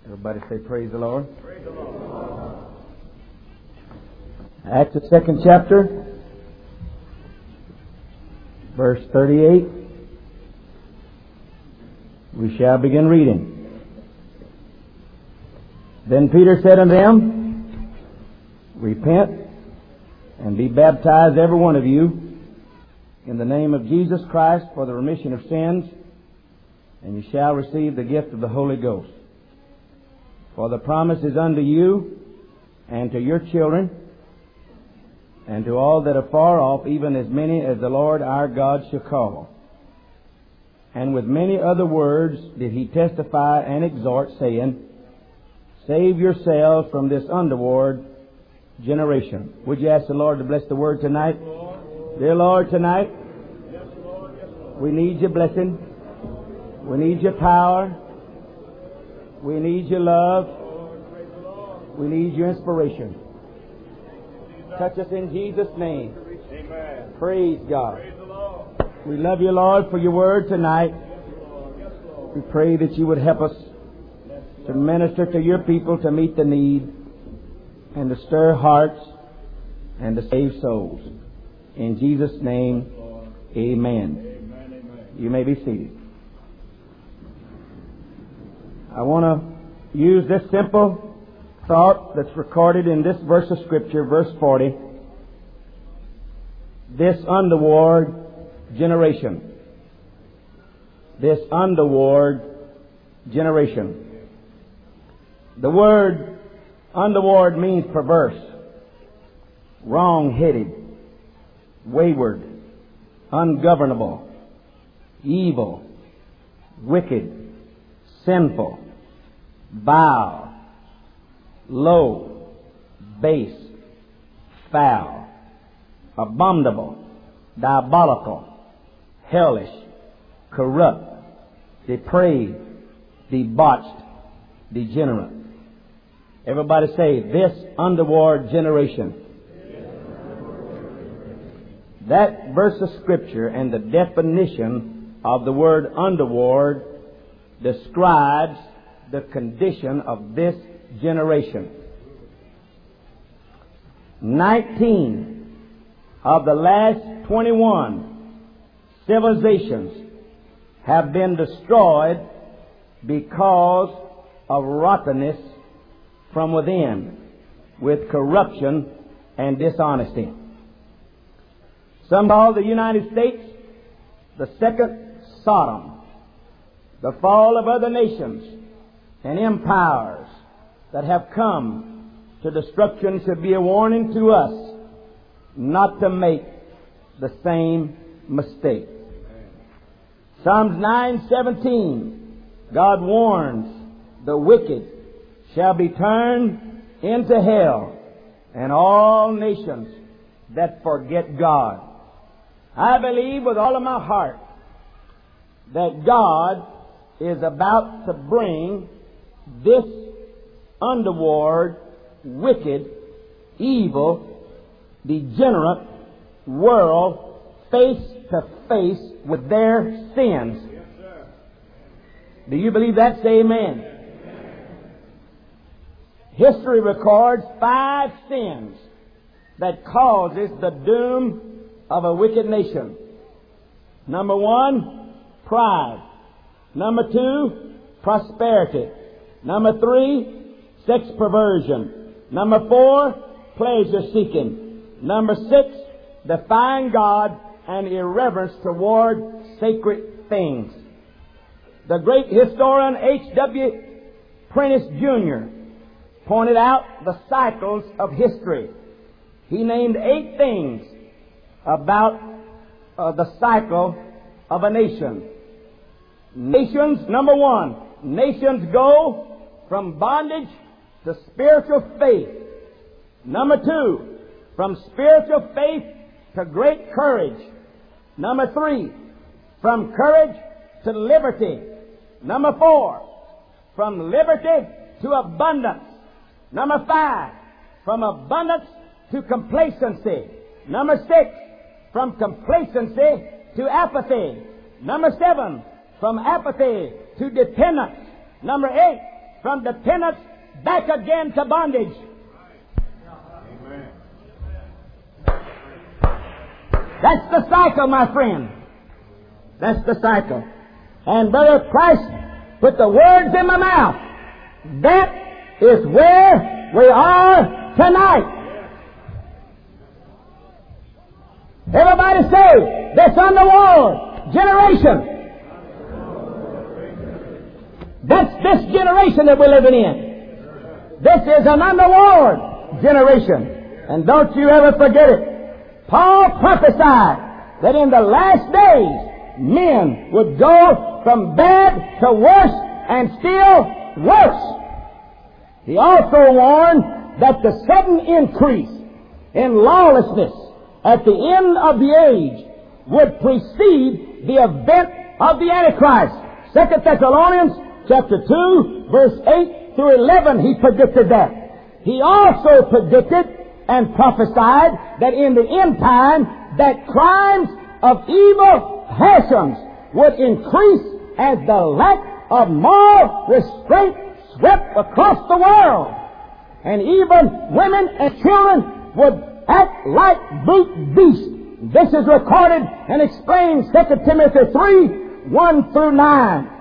Everybody say praise the Lord. Praise the Lord. Acts the 2nd chapter, verse 38. We shall begin reading. Then Peter said unto them, Repent and be baptized every one of you in the name of Jesus Christ for the remission of sins, and you shall receive the gift of the Holy Ghost. For the promise is unto you and to your children and to all that are far off, even as many as the Lord our God shall call. And with many other words did he testify and exhort, saying, Save yourselves from this untoward generation. Would you ask the Lord to bless the word tonight? Dear Lord, tonight we need your blessing. We need your power. We need your love. We need your inspiration. Touch us in Jesus' name. Amen. Praise God. We love you, Lord, for your word tonight. We pray that you would help us to minister to your people, to meet the need, and to stir hearts, and to save souls. In Jesus' name, amen. You may be seated. I want to use this simple thought that's recorded in this verse of Scripture, verse 40. This untoward generation. This untoward generation. The word untoward means perverse, wrong-headed, wayward, ungovernable, evil, wicked, sinful, vile, low, base, foul, abominable, diabolical, hellish, corrupt, depraved, debauched, degenerate. Everybody say, this untoward generation. That verse of Scripture and the definition of the word untoward describes the condition of this generation. 19 of the last 21 civilizations have been destroyed because of rottenness from within, with corruption and dishonesty. Some call the United States the second Sodom. The fall of other nations and empires that have come to destruction should be a warning to us not to make the same mistake. Psalms 9:17, God warns, the wicked shall be turned into hell, and all nations that forget God. I believe with all of my heart that God is about to bring this untoward, wicked, evil, degenerate world face to face with their sins. Yes, do you believe that? Say amen. History records 5 sins that causes the doom of a wicked nation. Number 1, pride. Number 2, prosperity. Number 3, sex perversion. Number 4, pleasure seeking. Number 6, defying God and irreverence toward sacred things. The great historian H.W. Prentice Jr. pointed out the cycles of history. He named 8 things about the cycle of a nation. Nations, number 1, nations go from bondage to spiritual faith. Number 2, from spiritual faith to great courage. Number 3, from courage to liberty. Number 4, from liberty to abundance. Number 5, from abundance to complacency. Number 6, from complacency to apathy. Number 7, from apathy to dependence. Number 8, from dependence back again to bondage. That's the cycle, my friend. That's the cycle. And Brother Christ put the words in my mouth. That is where we are tonight. Everybody say, this underworld generation. That's this generation that we're living in. This is an underworld generation. And don't you ever forget it. Paul prophesied that in the last days, men would go from bad to worse and still worse. He also warned that the sudden increase in lawlessness at the end of the age would precede the event of the Antichrist. 2 Thessalonians chapter 2, verse 8 through 11, he predicted that. He also predicted and prophesied that in the end time, that crimes of evil passions would increase as the lack of moral restraint swept across the world. And even women and children would act like brute beasts. This is recorded and explained 2 Timothy 3, 1 through 9.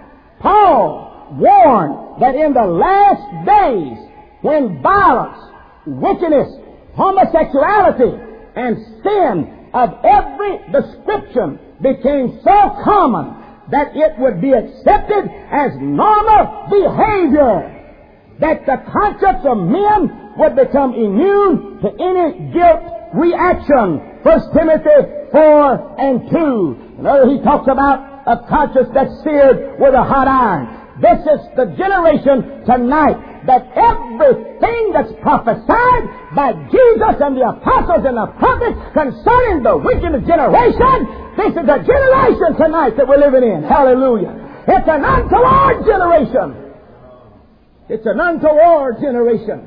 Paul warned that in the last days, when violence, wickedness, homosexuality, and sin of every description became so common that it would be accepted as normal behavior, that the conscience of men would become immune to any guilt reaction. 1 Timothy 4 and 2. Another, he talks about a conscience that's seared with a hot iron. This is the generation tonight that everything that's prophesied by Jesus and the apostles and the prophets concerning the wicked generation, this is a generation tonight that we're living in. Hallelujah. It's an untoward generation. It's an untoward generation.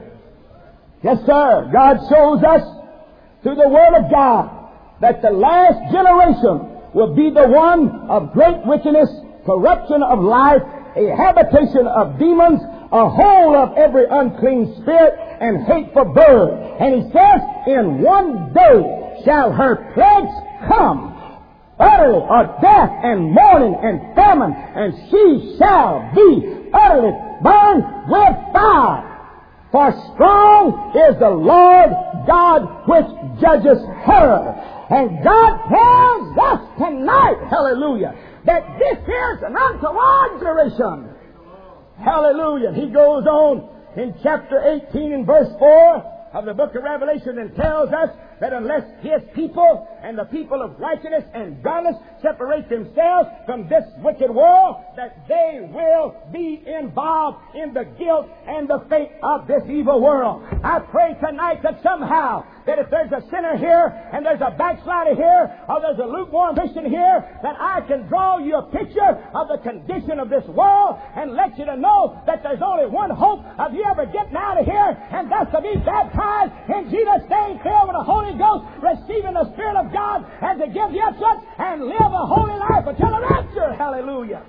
Yes, sir. God shows us through the Word of God that the last generation will be the one of great wickedness, corruption of life, a habitation of demons, a hole of every unclean spirit, and hateful bird. And he says, in one day shall her plagues come, utterly, or death and mourning and famine, and she shall be utterly burned with fire. For strong is the Lord God which judges her. And God tells us tonight, hallelujah, that this is an untoward generation. Hallelujah. He goes on in chapter 18 and verse 4 of the book of Revelation and tells us that unless His people and the people of righteousness and godliness separate themselves from this wicked world, that they will be involved in the guilt and the fate of this evil world. I pray tonight that somehow, that if there's a sinner here and there's a backslider here or there's a lukewarm Christian here, that I can draw you a picture of the condition of this world and let you to know that there's only one hope of you ever getting out of here, and that's to be baptized in Jesus' name, filled with the Holy Ghost, receiving the Spirit of God, and to give the utterance and live a holy life until the rapture. Hallelujah.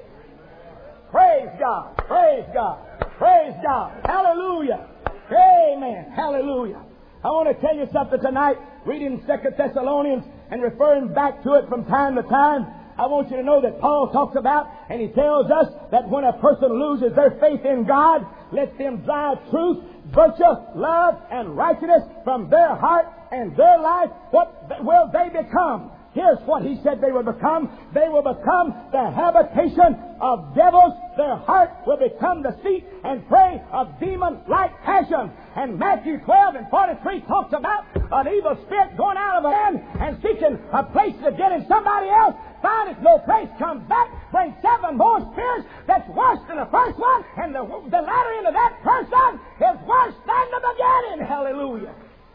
Praise God. Praise God. Praise God. Hallelujah. Amen. Hallelujah. I want to tell you something tonight, reading 2 Thessalonians and referring back to it from time to time. I want you to know that Paul talks about, and he tells us that when a person loses their faith in God, let them drive truth, virtue, love, and righteousness from their heart and their life. What will they become? Here's what he said they will become. They will become the habitation of devils. Their heart will become the seat and prey of demon-like passions. And Matthew 12 and 43 talks about an evil spirit going out of a man and seeking a place to get in somebody else. Findeth no place, comes back, brings 7 more spirits that's worse than the first one, and the latter end of that person is worse than the beginning. Hallelujah.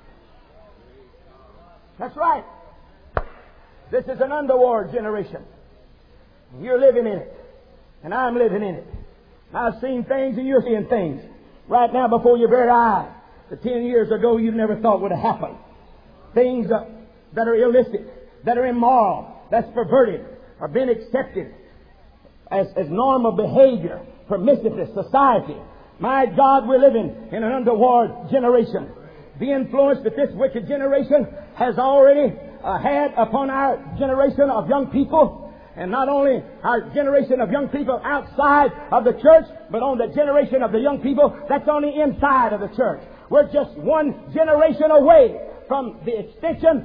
That's right. This is an underworld generation. You're living in it. And I'm living in it. I've seen things and you're seeing things right now before your very eyes that 10 years ago you never thought would have happened. Things that are illicit, that are immoral, that's perverted, are being accepted as normal behavior permissiveness, society. My God, we're living in an underworld generation. The influence that this wicked generation has already had upon our generation of young people, and not only our generation of young people outside of the church, but on the generation of the young people that's on the inside of the church. We're just one generation away from the extension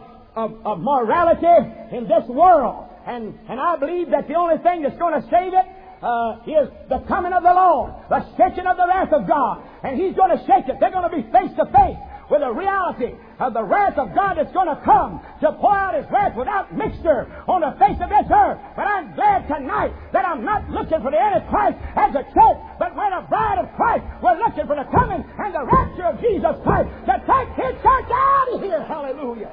of morality in this world. And I believe that the only thing that's going to save it is the coming of the Lord, the shaking of the wrath of God. And He's going to shake it. They're going to be face to face with the reality of the wrath of God that's going to come to pour out His wrath without mixture on the face of this earth. But I'm glad tonight that I'm not looking for the Antichrist as a church, but when a bride of Christ, we're looking for the coming and the rapture of Jesus Christ to take His church out of here. Hallelujah.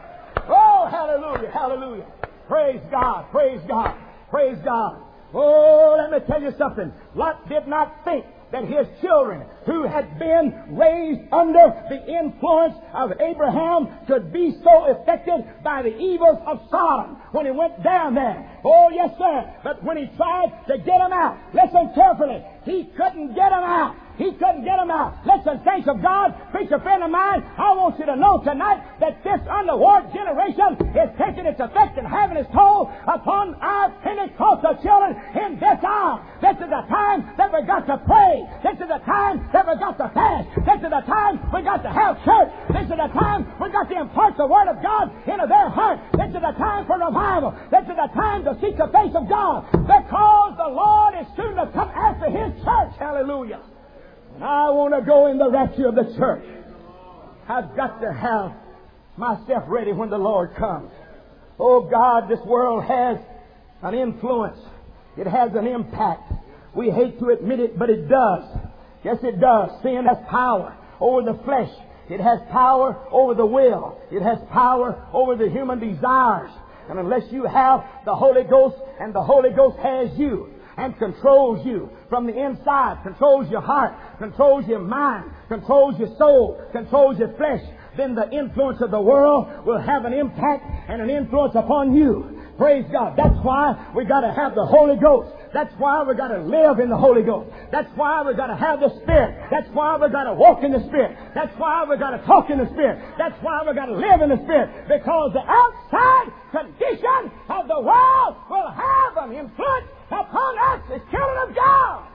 Oh, hallelujah, hallelujah. Praise God, praise God, praise God. Oh, let me tell you something. Lot did not think that his children, who had been raised under the influence of Abraham, could be so affected by the evils of Sodom when he went down there. Oh, yes, sir. But when he tried to get them out, listen carefully, he couldn't get them out. He couldn't get them out. Listen, saints of God, preacher friend of mine, I want you to know tonight that this underworld generation is taking its effect and having its toll upon our Pentecostal children in this hour. This is the time that we got to pray. This is the time that we got to fast. This is the time we got to have church. This is the time we got to impart the Word of God into their heart. This is the time for revival. This is the time to seek the face of God, because the Lord is soon to come after His church. Hallelujah. And I want to go in the rapture of the church. I've got to have myself ready when the Lord comes. Oh God, this world has an influence. It has an impact. We hate to admit it, but it does. Yes, it does. Sin has power over the flesh. It has power over the will. It has power over the human desires. And unless you have the Holy Ghost, and the Holy Ghost has you and controls you from the inside, controls your heart, controls your mind, controls your soul, controls your flesh, then the influence of the world will have an impact and an influence upon you. Praise God. That's why we got to have the Holy Ghost. That's why we got to live in the Holy Ghost. That's why we got to have the Spirit. That's why we got to walk in the Spirit. That's why we got to talk in the Spirit. That's why we got to live in the Spirit. Because the outside condition of the world will have an influence upon us as children of God.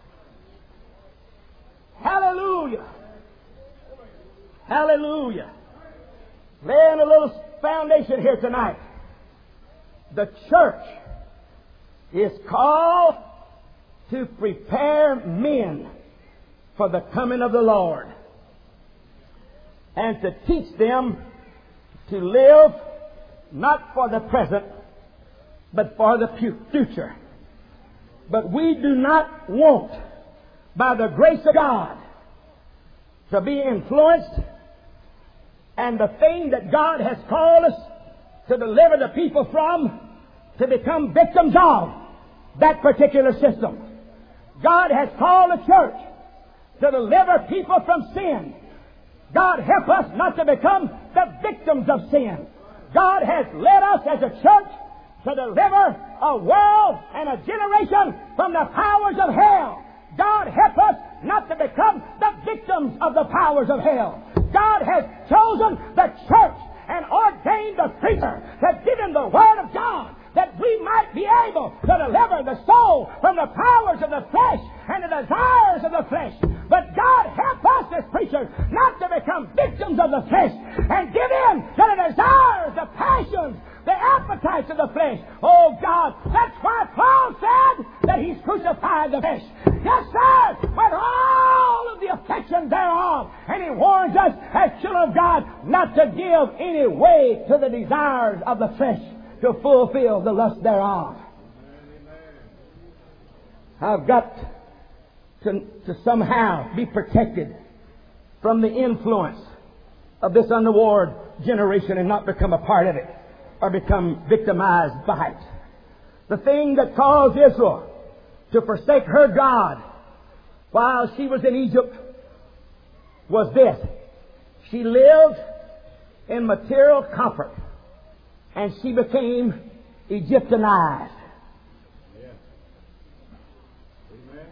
Hallelujah. Hallelujah. Laying a little foundation here tonight. The church is called to prepare men for the coming of the Lord, and to teach them to live not for the present, but for the future. But we do not want, by the grace of God, to be influenced, and the thing that God has called us to deliver the people from, to become victims of that particular system. God has called the church to deliver people from sin. God help us not to become the victims of sin. God has led us as a church to deliver a world and a generation from the powers of hell. God help us not to become the victims of the powers of hell. God has chosen the church and ordained the preacher to give him the Word of God, that we might be able to deliver the soul from the powers of the flesh and the desires of the flesh. But God help us as preachers not to become victims of the flesh and give in to the desires, the passions, the appetites of the flesh. Oh God, that's why Paul said that He's crucified the flesh. Yes, sir, with all of the affection thereof. And He warns us as children of God not to give any way to the desires of the flesh, to fulfill the lust thereof. I've got to somehow be protected from the influence of this underworld generation and not become a part of it or become victimized by it. The thing that caused Israel to forsake her God while she was in Egypt was this: she lived in material comfort, and she became Egyptianized. Yeah. Amen.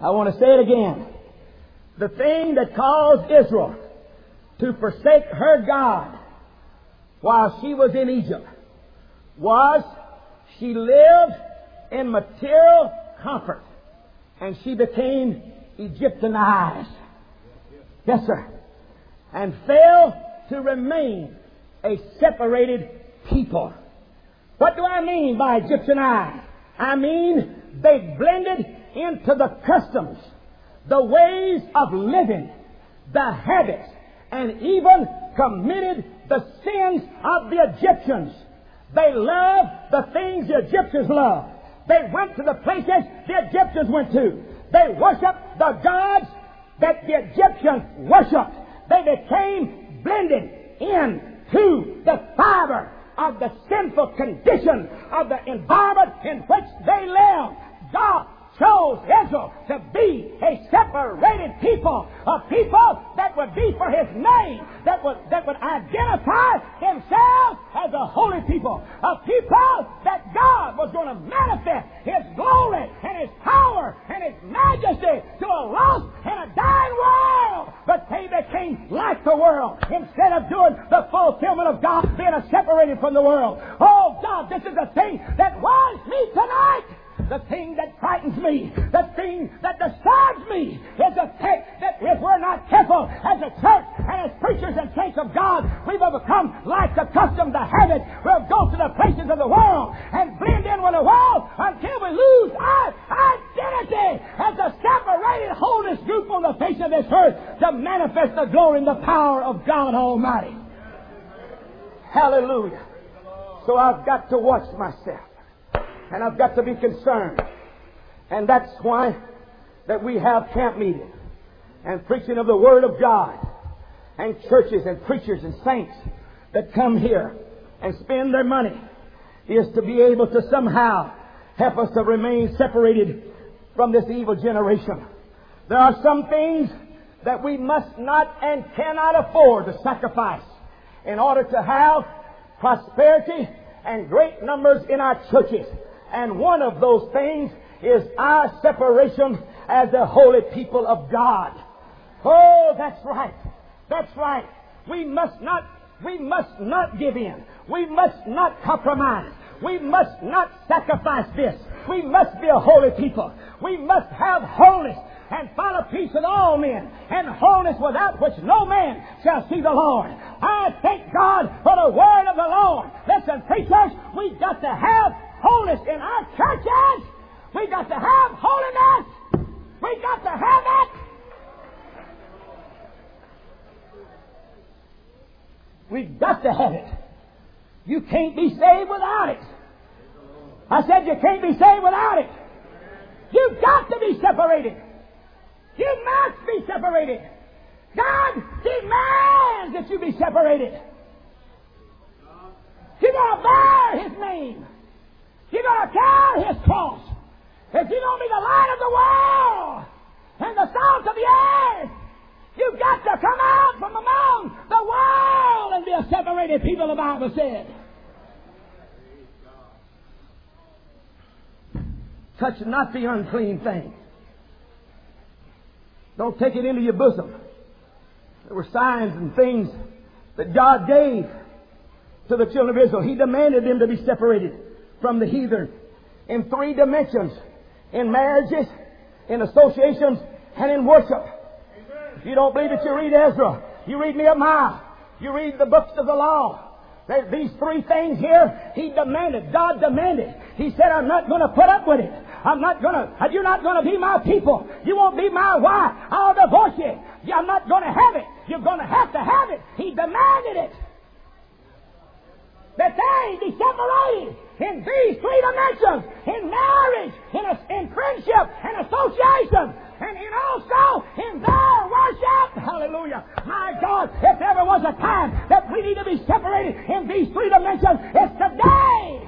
I want to say it again. The thing that caused Israel to forsake her God while she was in Egypt was she lived in material comfort and she became Egyptianized. Yes, sir. And failed to remain a separated people. What do I mean by Egyptianized? I mean they blended into the customs, the ways of living, the habits, and even committed the sins of the Egyptians. They loved the things the Egyptians loved. They went to the places the Egyptians went to. They worshiped the gods that the Egyptians worshipped. They became blended into the fiber of the sinful condition of the environment in which they lived. God chose Israel to be a separated people, a people that would be for His name, that would identify themselves as a holy people, a people that God was going to manifest His glory and His power and His majesty to a lost and a dying world. But they became like the world instead of doing the fulfillment of God, being separated from the world. Oh God, this is the thing that worries me tonight. The thing that frightens me, the thing that disturbs me is the fact that if we're not careful as a church and as preachers and saints of God, we will become like the custom, the habit. We'll go to the places of the world and blend in with the world until we lose our identity as a separated holiness group on the face of this earth to manifest the glory and the power of God Almighty. Hallelujah. So I've got to watch myself. And I've got to be concerned. And that's why that we have camp meetings and preaching of the Word of God and churches and preachers and saints that come here and spend their money is to be able to somehow help us to remain separated from this evil generation. There are some things that we must not and cannot afford to sacrifice in order to have prosperity and great numbers in our churches. And one of those things is our separation as a holy people of God. Oh, that's right. That's right. We must not give in. We must not compromise. We must not sacrifice this. We must be a holy people. We must have holiness and follow peace with all men, and wholeness without which no man shall see the Lord. I thank God for the word of the Lord. Listen, preachers, we've got to have wholeness in our churches. We've got to have holiness. We've got to have it. We've got to have it. You can't be saved without it. I said you can't be saved without it. You've got to be separated. You must be separated. God demands that you be separated. You're going to bear His name. You're going to carry His cross. If you're going to be the light of the world and the salt of the earth, you've got to come out from among the world and be a separated people, the Bible said. Touch not the unclean thing. Don't take it into your bosom. There were signs and things that God gave to the children of Israel. He demanded them to be separated from the heathen in 3 dimensions: in marriages, in associations, and in worship. If you don't believe it, you read Ezra. You read Nehemiah. You read the books of the law. These 3 things here, He demanded. God demanded. He said, I'm not going to put up with it. You're not going to be my people. You won't be my wife. I'll divorce you. I'm not going to have it. You're going to have it. He demanded it. That they be separated in these 3 dimensions: in marriage, in friendship, and association, and also in their worship. Hallelujah. My God, if there ever was a time that we need to be separated in these 3 dimensions, it's today.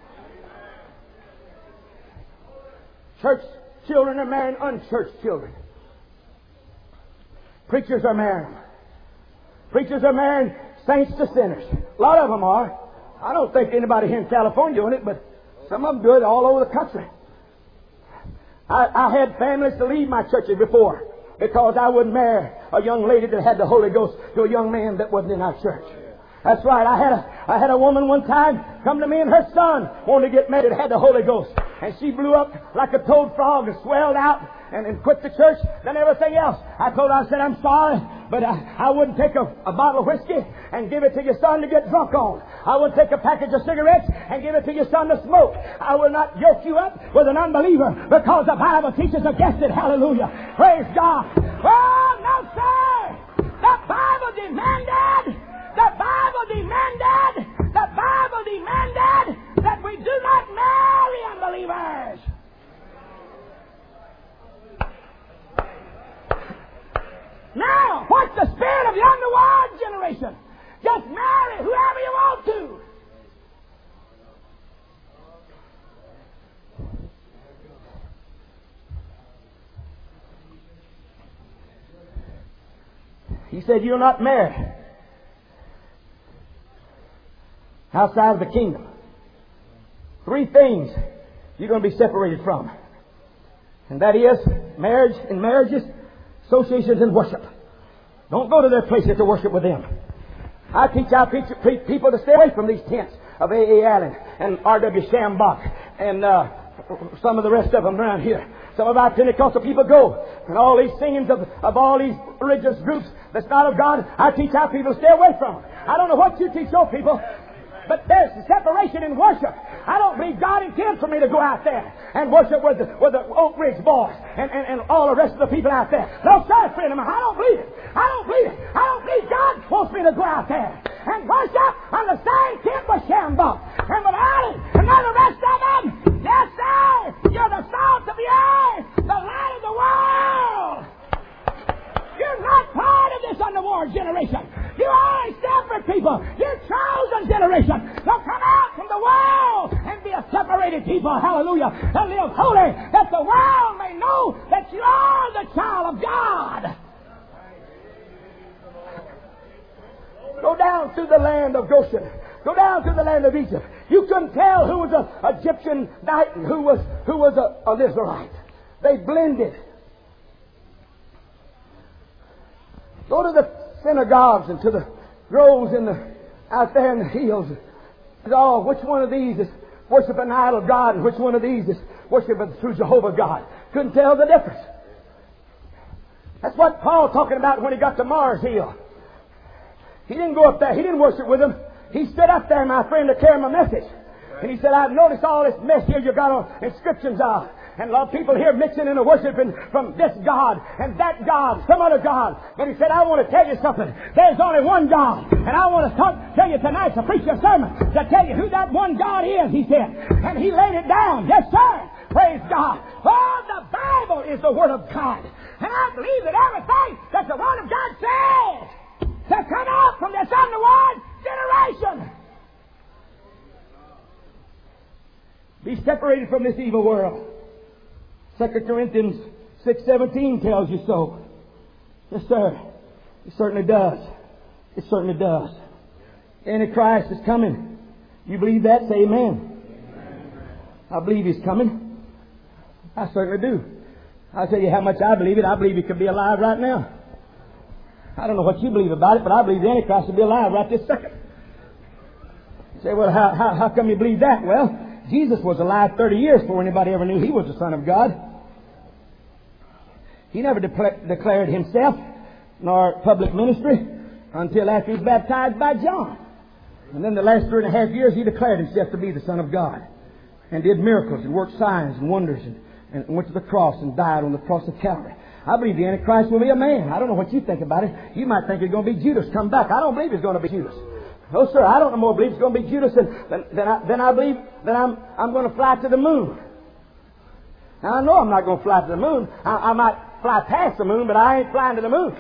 Church children are marrying unchurched children. Preachers are marrying. Preachers are marrying saints to sinners. A lot of them are. I don't think anybody here in California doing it, but some of them do it all over the country. I had families to leave my churches before because I wouldn't marry a young lady that had the Holy Ghost to a young man that wasn't in our church. That's right. I had a woman one time come to me, and her son wanted to get married and had the Holy Ghost. And she blew up like a toad frog and swelled out and quit the church and everything else. I told her, I said, I'm sorry, but I wouldn't take a bottle of whiskey and give it to your son to get drunk on. I wouldn't take a package of cigarettes and give it to your son to smoke. I will not yoke you up with an unbeliever because the Bible teaches against it. Hallelujah. Praise God. Oh, no, sir. The Bible demanded that we do not marry unbelievers. Now, what's the spirit of the underworld generation? Just marry whoever you want to. He said, you'll not marry outside of the kingdom. 3 things you're going to be separated from. And that is marriage and marriages, associations and worship. Don't go to their places to worship with them. I teach our people to stay away from these tents of A.A. Allen and R.W. Shambach and some of the rest of them around here. Some of our Pentecostal people go, and all these singings of all these religious groups that's not of God, I teach our people to stay away from them. I don't know what you teach your people, but there's separation in worship. I don't believe God intends for me to go out there and worship with the Oak Ridge boys and all the rest of the people out there. No, sir, friend of mine, I don't believe it. I don't believe God wants me to go out there and worship on the same tent with Shambach and with Allen and all the rest of them. Yes, sir, you're the salt of the earth, the light of the world. You're not part of this underworld generation. You are a separate people. You're chosen generation. So come out from the world and be a separated people. Hallelujah. And live holy, that the world may know that you are the child of God. Go down to the land of Goshen. Go down to the land of Egypt. You couldn't tell who was an Egyptian knight and who was an Israelite. They blended. Go to the synagogues and to the groves out there in the hills. Which one of these is worshiping an idol God and which one of these is worshiping the true Jehovah God? Couldn't tell the difference. That's what Paul talking about when he got to Mars Hill. He didn't go up there. He didn't worship with them. He stood up there, my friend, to carry my message. And he said, I've noticed all this mess here you got on inscriptions of. And a lot of people here mixing in and worshiping from this God and that God, some other God. But he said, I want to tell you something. There's only one God. And I want to tell you tonight to preach a sermon to tell you who that one God is, he said. And he laid it down. Yes, sir. Praise God. Oh, the Bible is the Word of God. And I believe that everything that the Word of God says to come out from this underworld generation. Be separated from this evil world. 2 Corinthians 6:17 tells you so. Yes, sir. It certainly does. It certainly does. Antichrist is coming. You believe that? Say amen. I believe he's coming. I certainly do. I'll tell you how much I believe it. I believe he could be alive right now. I don't know what you believe about it, but I believe the Antichrist will be alive right this second. You say, well, how come you believe that? Well, Jesus was alive 30 years before anybody ever knew he was the Son of God. He never declared himself nor public ministry until after he was baptized by John. And then the last 3.5 years he declared himself to be the Son of God and did miracles and worked signs and wonders and went to the cross and died on the cross of Calvary. I believe the Antichrist will be a man. I don't know what you think about it. You might think it's going to be Judas come back. I don't believe it's going to be Judas. No, sir, I don't no more believe it's going to be Judas than I believe that I'm going to fly to the moon. Now, I know I'm not going to fly to the moon. I might fly past the moon, but I ain't flying to the moon.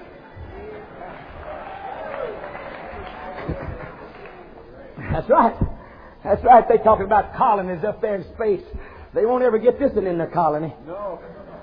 That's right. That's right. They're talking about colonies up there in space. They won't ever get this in their colony. No.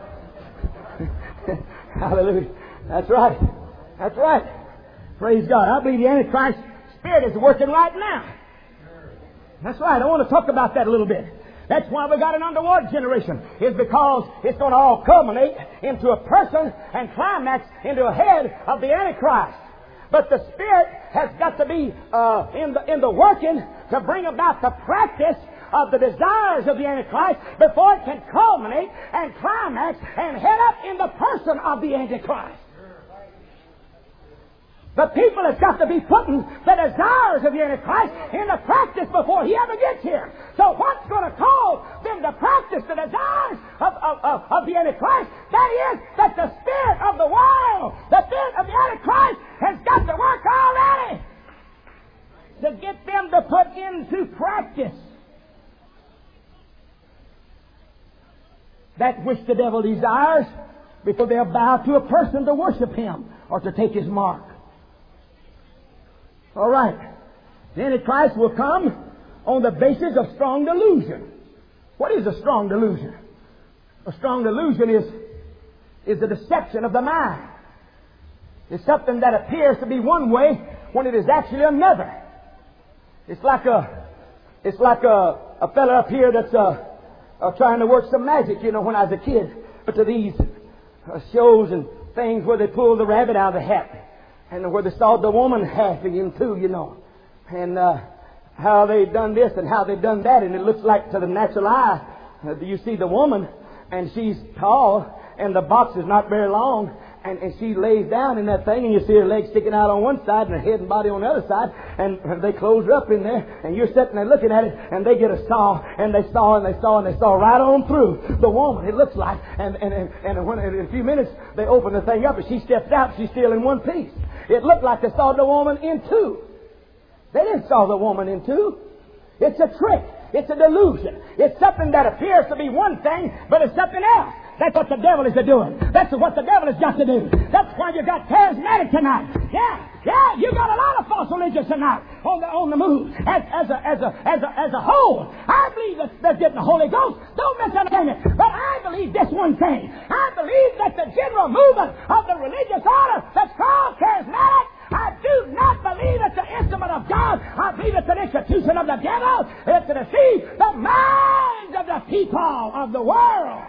Hallelujah. That's right. That's right. Praise God. I believe the Antichrist Spirit is working right now. That's right. I want to talk about that a little bit. That's why we got an underworld generation, is because it's going to all culminate into a person and climax into a head of the Antichrist. But the Spirit has got to be in the working to bring about the practice of the desires of the Antichrist before it can culminate and climax and head up in the person of the Antichrist. The people has got to be putting the desires of the Antichrist into practice before he ever gets here. So what's going to cause them to practice the desires of the Antichrist? That is that the spirit of the world, the spirit of the Antichrist has got to work already to get them to put into practice that which the devil desires before they'll bow to a person to worship him or to take his mark. All right. The Antichrist will come on the basis of strong delusion. What is a strong delusion? A strong delusion is a deception of the mind. It's something that appears to be one way when it is actually another. It's like a fella up here that's trying to work some magic, when I was a kid. But to these shows and things where they pull the rabbit out of the hat. And where they saw the woman halving him too, And how they done this and how they done that. And it looks like to the natural eye, you see the woman and she's tall and the box is not very long. And she lays down in that thing and you see her legs sticking out on one side and her head and body on the other side. And they close her up in there and you're sitting there looking at it and they get a saw and they saw right on through the woman, it looks like. And when in a few minutes they open the thing up and she steps out, she's still in one piece. It looked like they saw the woman in two. They didn't saw the woman in two. It's a trick. It's a delusion. It's something that appears to be one thing, but it's something else. That's what the devil is doing. That's what the devil has got to do. That's why you got charismatic tonight. Yeah, you got a lot of false religions tonight on the move. As a whole, I believe that they're getting the Holy Ghost. Don't misunderstand it. But I believe this one thing. I believe that the general movement of the religious order that's called charismatic, I do not believe it's an instrument of God. I believe it's an institution of the devil. It's to deceive the minds of the people of the world.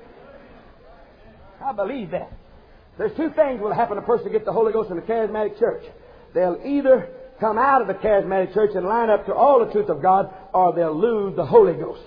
I believe that. There's two things will happen to a person to get the Holy Ghost in the charismatic church. They'll either come out of the charismatic church and line up to all the truth of God, or they'll lose the Holy Ghost.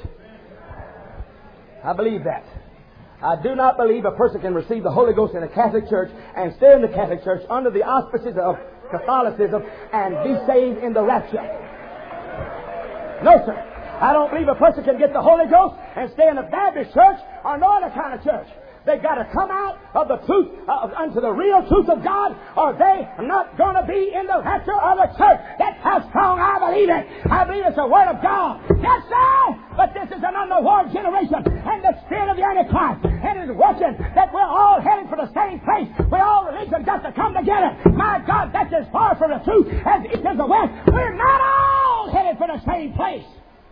I believe that. I do not believe a person can receive the Holy Ghost in a Catholic church and stay in the Catholic church under the auspices of Catholicism and be saved in the rapture. No, sir. I don't believe a person can get the Holy Ghost and stay in a Baptist church or no other kind of church. They've got to come out of the truth, unto the real truth of God, or they are not going to be in the rapture of the church. That's how strong I believe it. I believe it's the Word of God. Yes, sir! But this is an underworld generation, and the spirit of the Antichrist, and it is working that we're all headed for the same place. We all religions got to come together. My God, that's as far from the truth as east is the west. We're not all headed for the same place.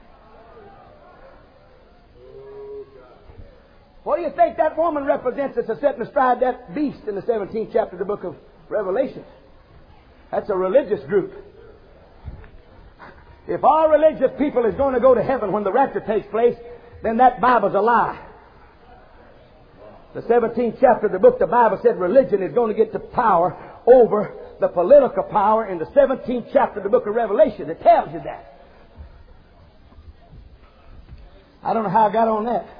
What do you think that woman represents that's sitting astride that beast in the 17th chapter of the book of Revelation? That's a religious group. If our religious people is going to go to heaven when the rapture takes place, then that Bible's a lie. The 17th chapter of the book, the Bible said religion is going to get the power over the political power in the 17th chapter of the book of Revelation. It tells you that. I don't know how I got on that.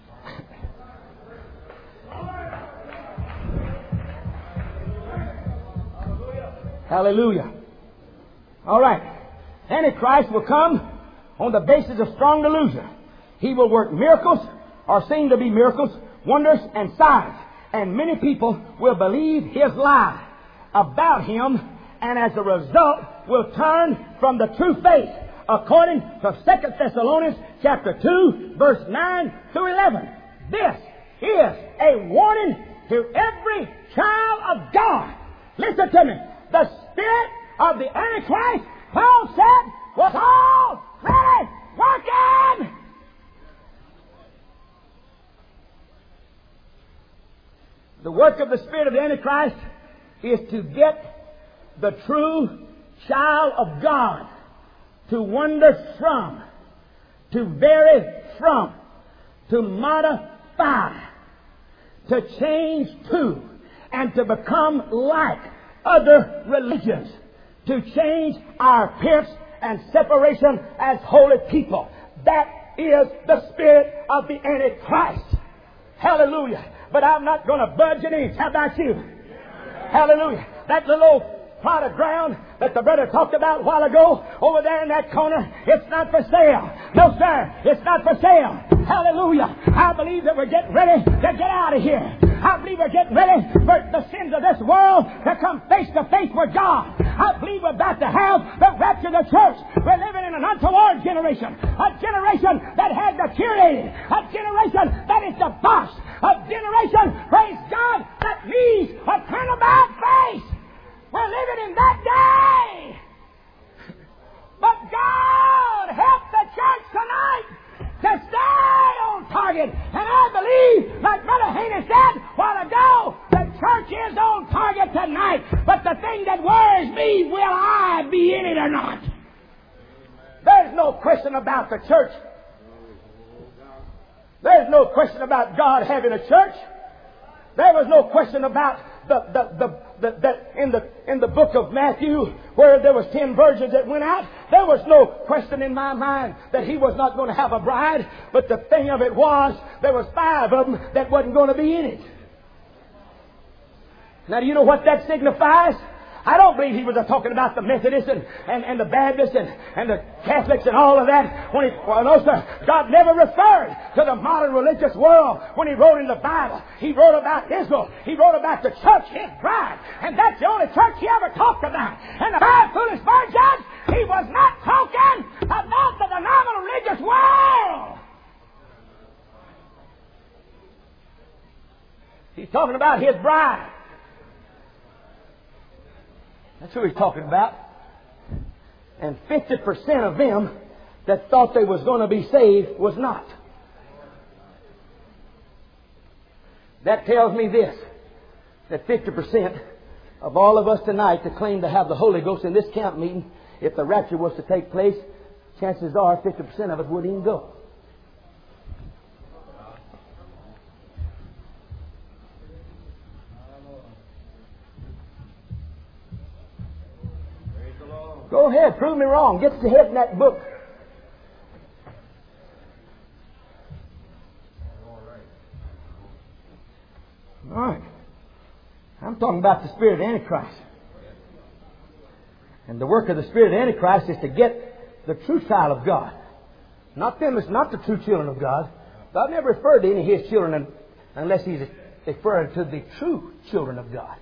Hallelujah. All right. Antichrist will come on the basis of strong delusion. He will work miracles, or seem to be miracles, wonders, and signs. And many people will believe his lie about him, and as a result will turn from the true faith, according to 2 Thessalonians chapter 2, verse 9 through 11. This is a warning to every child of God. Listen to me. The spirit of the Antichrist, Paul said, was already working. The work of the spirit of the Antichrist is to get the true child of God to wander from to vary from, to modify, to change to, and to become like other religions, to change our appearance and separation as holy people. That is the spirit of the Antichrist. Hallelujah. But I'm not going to budge an inch. How about you? Hallelujah. That little old plot of ground that the brother talked about a while ago over there in that corner, it's not for sale. No, sir, it's not for sale. Hallelujah. I believe that we're getting ready to get out of here. I believe we're getting ready for the sins of this world to come face to face with God. I believe we're about to have the rapture of the church. We're living in an untoward generation. A generation that has deteriorated. A generation that is debauched. A generation, praise God, that needs a turnabout face. We're living in that day. But God help the church tonight to stay on target. And I believe, like Brother Haney said a while ago, the church is on target tonight. But the thing that worries me, will I be in it or not? There's no question about the church. There's no question about God having a church. There was no question about in the book of Matthew, where there was 10 virgins that went out. There was no question in my mind that he was not going to have a bride. But the thing of it was, there was 5 of them that wasn't going to be in it. Now, do you know what that signifies? I don't believe he was talking about the Methodists and the Baptists and the Catholics and all of that. No, sir. God never referred to the modern religious world when he wrote in the Bible. He wrote about Israel. He wrote about the church, his bride. And that's the only church he ever talked about. And the 5 foolish virgins, he was not talking about the denominational religious world. He's talking about his bride. That's who he's talking about. And 50% of them that thought they was going to be saved was not. That tells me this, that 50% of all of us tonight that claim to have the Holy Ghost in this camp meeting, if the rapture was to take place, chances are 50% of us wouldn't even go. Go ahead, prove me wrong. Get to head in that book. All right. I'm talking about the spirit of Antichrist. And the work of the spirit of Antichrist is to get the true child of God. Not them, it's not the true children of God. God never referred to any of His children unless He's referring to the true children of God.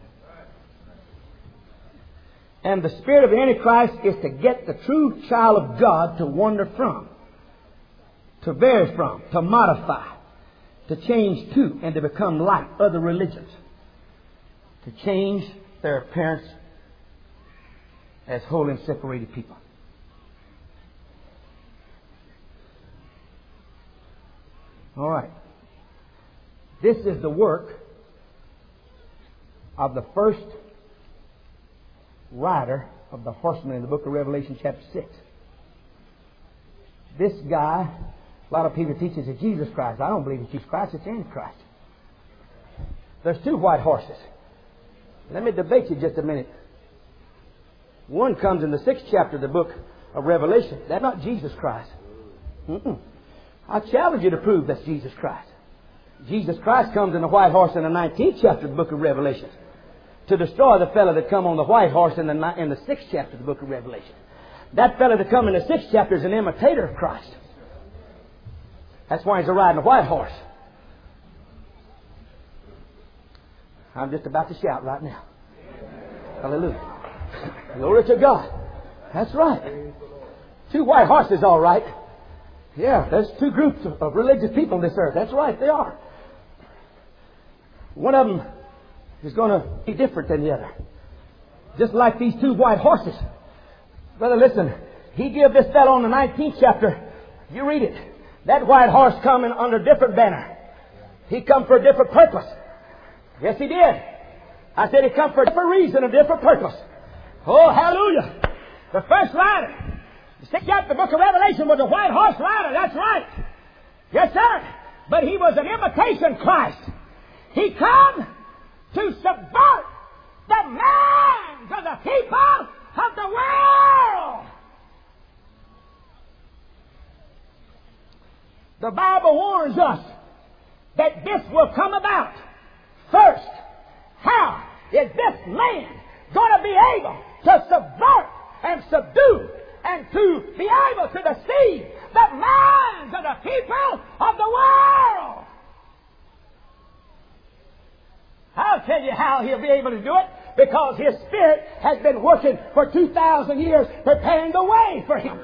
And the spirit of Antichrist is to get the true child of God to wander from, to vary from, to modify, to change to, and to become like other religions. To change their appearance as holy and separated people. All right. This is the work of the first rider of the horseman in the book of Revelation chapter 6. This guy, a lot of people teach it's Jesus Christ. I don't believe it's Jesus Christ, it's Antichrist. There's 2 white horses. Let me debate you just a minute. One comes in the 6th chapter of the book of Revelation. That's not Jesus Christ. I challenge you to prove that's Jesus Christ. Jesus Christ comes in the white horse in the 19th chapter of the book of Revelation, to destroy the fellow that come on the white horse in the 6th chapter of the book of Revelation. That fellow that come in the 6th chapter is an imitator of Christ. That's why he's riding a white horse. I'm just about to shout right now. Hallelujah. Glory to God. That's right. 2 white horses, all right. Yeah, there's 2 groups of religious people on this earth. That's right, they are. One of them is going to be different than the other. Just like these 2 white horses. Brother, listen. He gave this fellow on the 19th chapter. You read it. That white horse coming under a different banner. He come for a different purpose. Yes, he did. I said he come for a different reason, a different purpose. Oh, hallelujah. The first rider The 6th chapter of the book of Revelation was a white horse rider. That's right. Yes, sir. But he was an imitation Christ. He come to subvert the minds of the people of the world. The Bible warns us that this will come about. First, how is this land going to be able to subvert and subdue and to be able to deceive the minds of the people of the world? I'll tell you how he'll be able to do it. Because his Spirit has been working for 2,000 years preparing the way for him.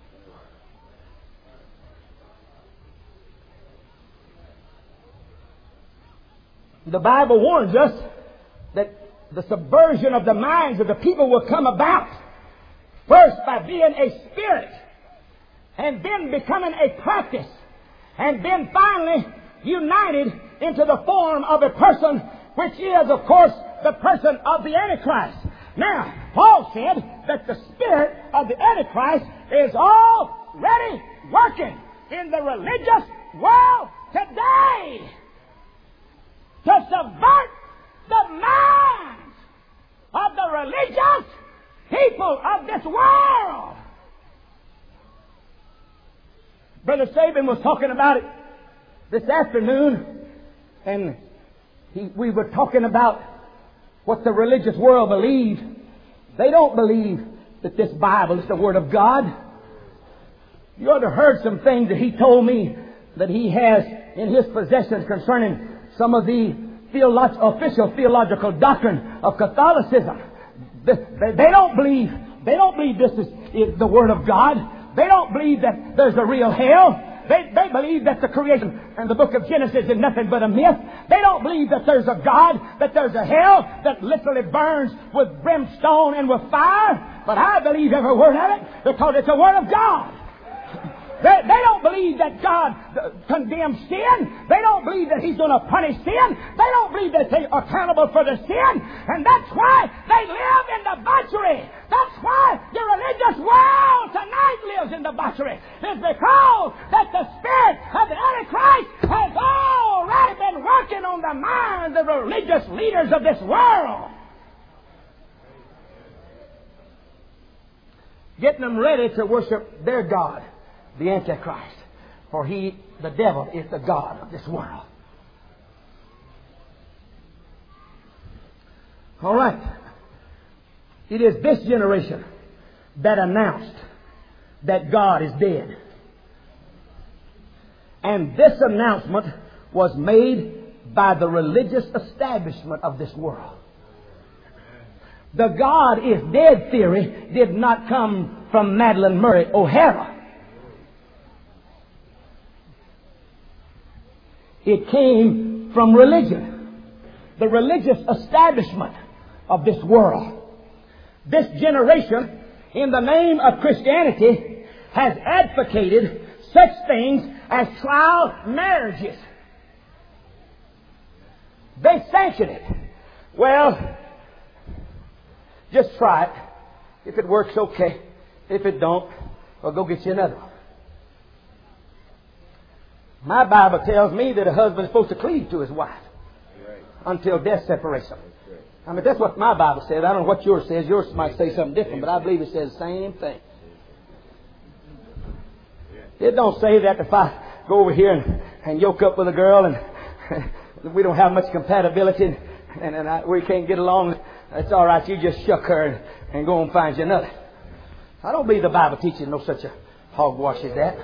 The Bible warns us that the subversion of the minds of the people will come about first by being a spirit, and then becoming a practice, and then finally united into the form of a person, which is, of course, the person of the Antichrist. Now, Paul said that the spirit of the Antichrist is already working in the religious world today to subvert the minds of the religious people of this world. Brother Saban was talking about it this afternoon, and we were talking about what the religious world believes. They don't believe that this Bible is the Word of God. You ought to have heard some things that he told me that he has in his possession concerning some of the official theological doctrine of Catholicism. They don't believe this is the Word of God. They don't believe that there's a real hell. They believe that the creation and the book of Genesis is nothing but a myth. They don't believe that there's a God, that there's a hell that literally burns with brimstone and with fire. But I believe every word of it because it's the Word of God. They don't believe that God condemns sin. They don't believe that He's going to punish sin. They don't believe that they are accountable for the sin. And that's why they live in debauchery. That's why the religious world tonight lives in debauchery. It's because that the spirit of the Antichrist has already been working on the minds of the religious leaders of this world. Getting them ready to worship their God, the Antichrist. For the devil, is the God of this world. All right. It is this generation that announced that God is dead. And this announcement was made by the religious establishment of this world. The God is dead theory did not come from Madeleine Murray O'Hara. It came from religion, the religious establishment of this world. This generation, in the name of Christianity, has advocated such things as trial marriages. They sanction it. Well, just try it. If it works, okay. If it don't, well, go get you another one. My Bible tells me that a husband is supposed to cleave to his wife until death separates them. I mean, that's what my Bible says. I don't know what yours says. Yours might say something different, but I believe it says the same thing. It don't say that if I go over here and yoke up with a girl and we don't have much compatibility and we can't get along, it's all right. You just shuck her and go and find you another. I don't believe the Bible teaches no such a hogwash as that.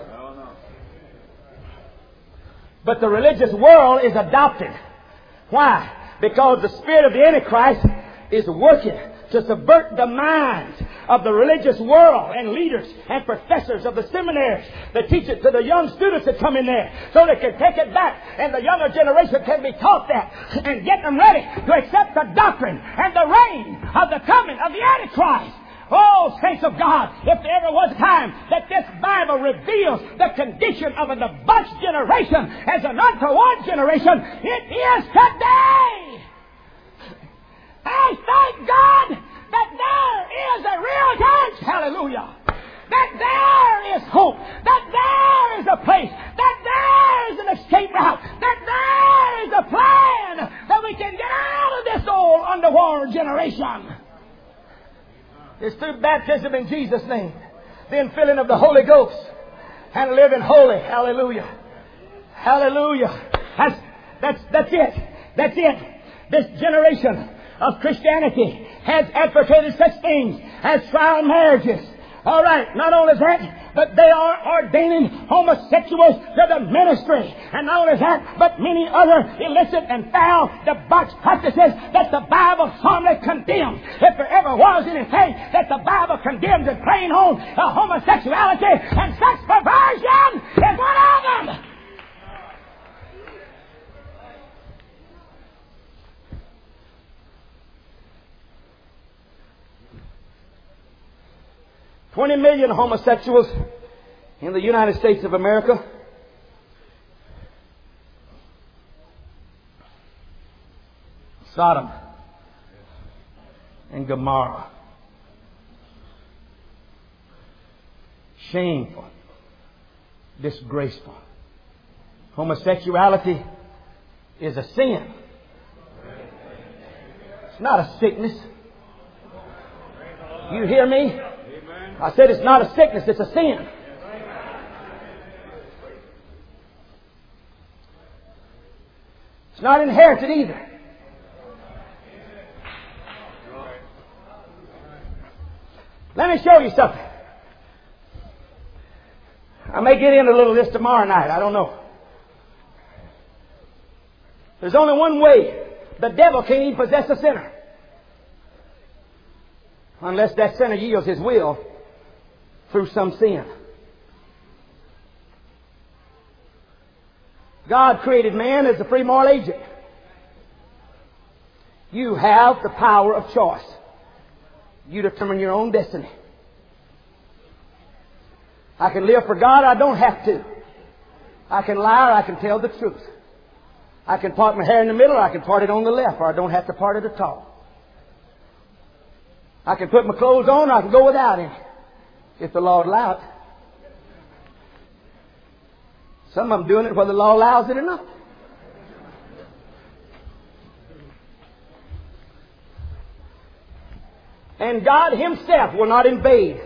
But the religious world is adopted. Why? Because the spirit of the Antichrist is working to subvert the minds of the religious world and leaders and professors of the seminaries that teach it to the young students that come in there so they can take it back and the younger generation can be taught that and get them ready to accept the doctrine and the reign of the coming of the Antichrist. Oh, saints of God, if there ever was time that this Bible reveals the condition of a debauched generation as an untoward generation, it is today. I thank God that there is a real church, hallelujah, that there our generation is through baptism in Jesus' name, the infilling of the Holy Ghost, and living holy. Hallelujah. Hallelujah. That's it. That's it. This generation of Christianity has advocated such things as trial marriages. All right, not only that, but they are ordaining homosexuals to the ministry. And not only that, but many other illicit and foul debauched practices that the Bible solemnly condemns. If there ever was anything that the Bible condemns in plain on homosexuality and sex perversion, is one of them. $20 million homosexuals in the United States of America. Sodom and Gomorrah. Shameful. Disgraceful. Homosexuality is a sin. It's not a sickness. You hear me? I said it's not a sickness, it's a sin. It's not inherited either. Let me show you something. I may get into a little of this tomorrow night. I don't know. There's only one way. The devil can't even possess a sinner unless that sinner yields his will through some sin. God created man as a free moral agent. You have the power of choice. You determine your own destiny. I can live for God, I don't have to. I can lie or I can tell the truth. I can part my hair in the middle or I can part it on the left, or I don't have to part it at all. I can put my clothes on or I can go without any, if the law allows it. Some of them doing it whether the law allows it or not. And God Himself will not invade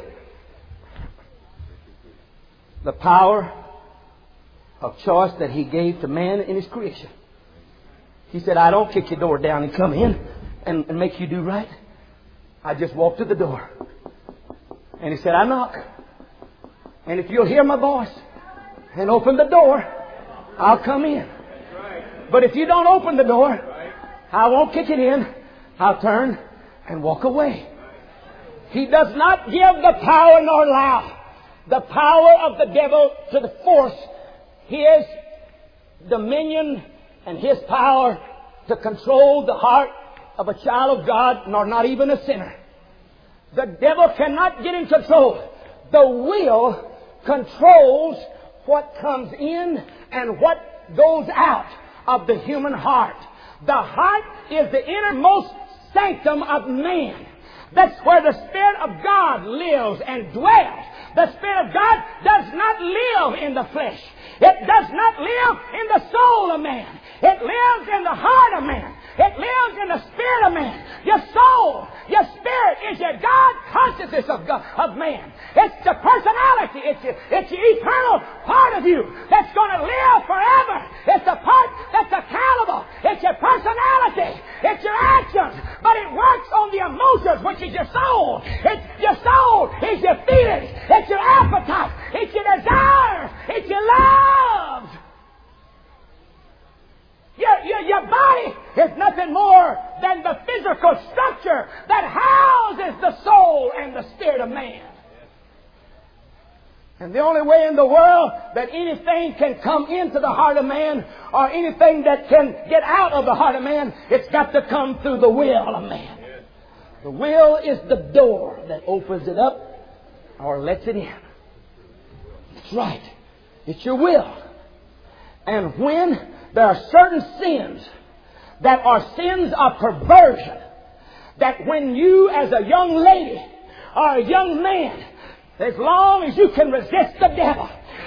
the power of choice that He gave to man in His creation. He said, I don't kick your door down and come in and make you do right. I just walk to the door. And He said, I knock. And if you'll hear my voice and open the door, I'll come in. But if you don't open the door, I won't kick it in. I'll turn and walk away. He does not give the power nor allow the power of the devil to the force his dominion and his power to control the heart of a child of God, nor not even a sinner. The devil cannot get in control. The will controls what comes in and what goes out of the human heart. The heart is the innermost sanctum of man. That's where the Spirit of God lives and dwells. The Spirit of God does not live in the flesh. It does not live in the soul of man. It lives in the heart of man. It lives in the spirit of man. Your soul, your spirit is your God consciousness of man. It's the personality. It's the eternal part of you that's going to live forever. It's the part that's accountable. It's your personality. It's your actions. But it works on the emotions, which is your soul. Your soul is your feelings. It's your appetite. It's your desires. It's your loves. Your body is nothing more than the physical structure that houses the soul and the spirit of man. And the only way in the world that anything can come into the heart of man, or anything that can get out of the heart of man, it's got to come through the will of man. The will is the door that opens it up or lets it in. That's right. It's your will. And when there are certain sins that are sins of perversion, that when you as a young lady or a young man, as long as you can resist the devil,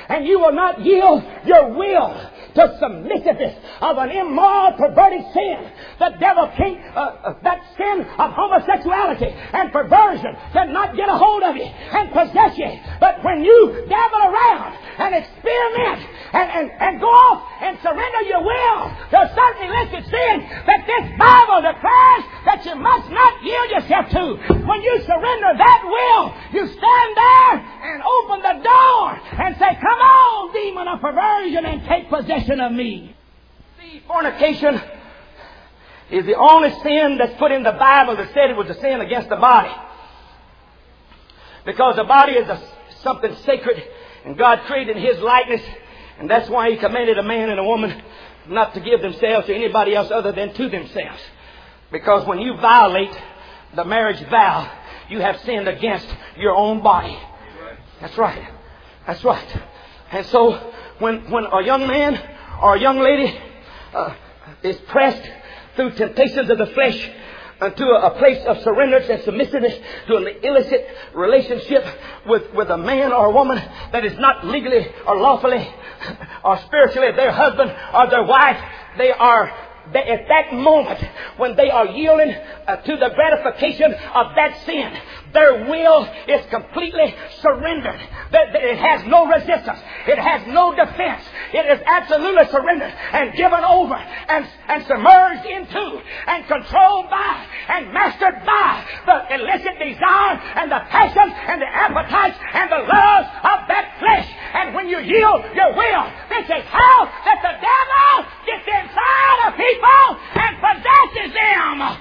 and you will not yield your will to submissiveness of an immoral, perverted sin. The devil can't, that sin of homosexuality and perversion cannot get a hold of you and possess you. But when you dabble around and experiment and go off and surrender your will to certain illicit sin that this Bible declares that you must not yield yourself to, when you surrender that will, you stand there and open the door and say, "Come on, demon of perversion, and take possession of me." See, fornication is the only sin that's put in the Bible that said it was a sin against the body. Because the body is something sacred, and God created in His likeness, and that's why He commanded a man and a woman not to give themselves to anybody else other than to themselves. Because when you violate the marriage vow, you have sinned against your own body. That's right. That's right. And so when a young man or a young lady is pressed through temptations of the flesh to a place of surrender and submissiveness to an illicit relationship with a man or a woman that is not legally or lawfully or spiritually their husband or their wife, they are at that moment when they are yielding to the gratification of that sin, their will is completely surrendered. It has no resistance. It has no defense. It is absolutely surrendered and given over and submerged into and controlled by and mastered by the illicit desire and the passions and the appetites and the loves of that flesh. And when you yield your will, this is how that the devil gets inside of people and possesses them.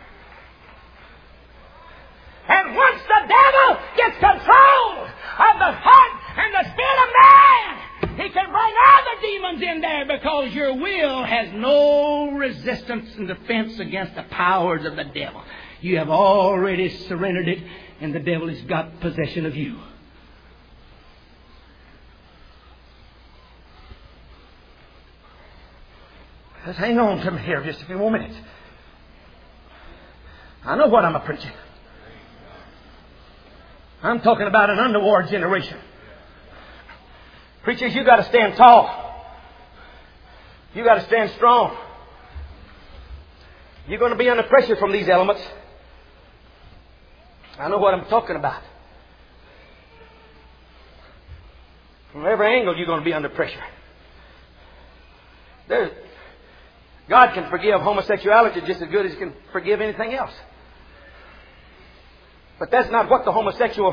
And once the devil gets control of the heart and the spirit of man, he can bring other demons in there because your will has no resistance and defense against the powers of the devil. You have already surrendered it, and the devil has got possession of you. Just hang on to me here just a few more minutes. I know what I'm preaching. I'm talking about an underworld generation. Preachers, you got to stand tall. You got to stand strong. You're going to be under pressure from these elements. I know what I'm talking about. From every angle, you're going to be under pressure. God can forgive homosexuality just as good as He can forgive anything else. But that's not what the homosexual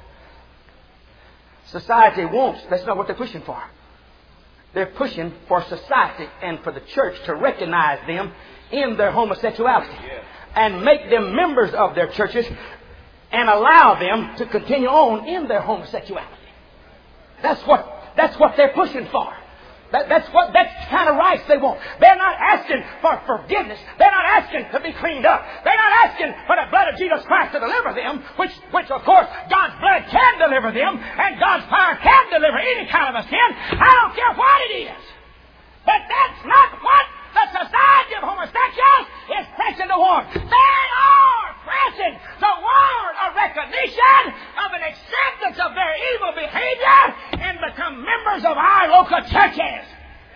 society wants. That's not what they're pushing for. They're pushing for society and for the church to recognize them in their homosexuality and make them members of their churches and allow them to continue on in their homosexuality. That's what they're pushing for. That's the kind of rights they want. They're not asking for forgiveness. They're not asking to be cleaned up. They're not asking for the blood of Jesus Christ to deliver them, which of course God's blood can deliver them, and God's power can deliver any kind of a sin. I don't care what it is. But that's not what the society of homosexuals is pressing toward. They are pressing toward a recognition of an acceptance of their evil behavior and become members of our local churches.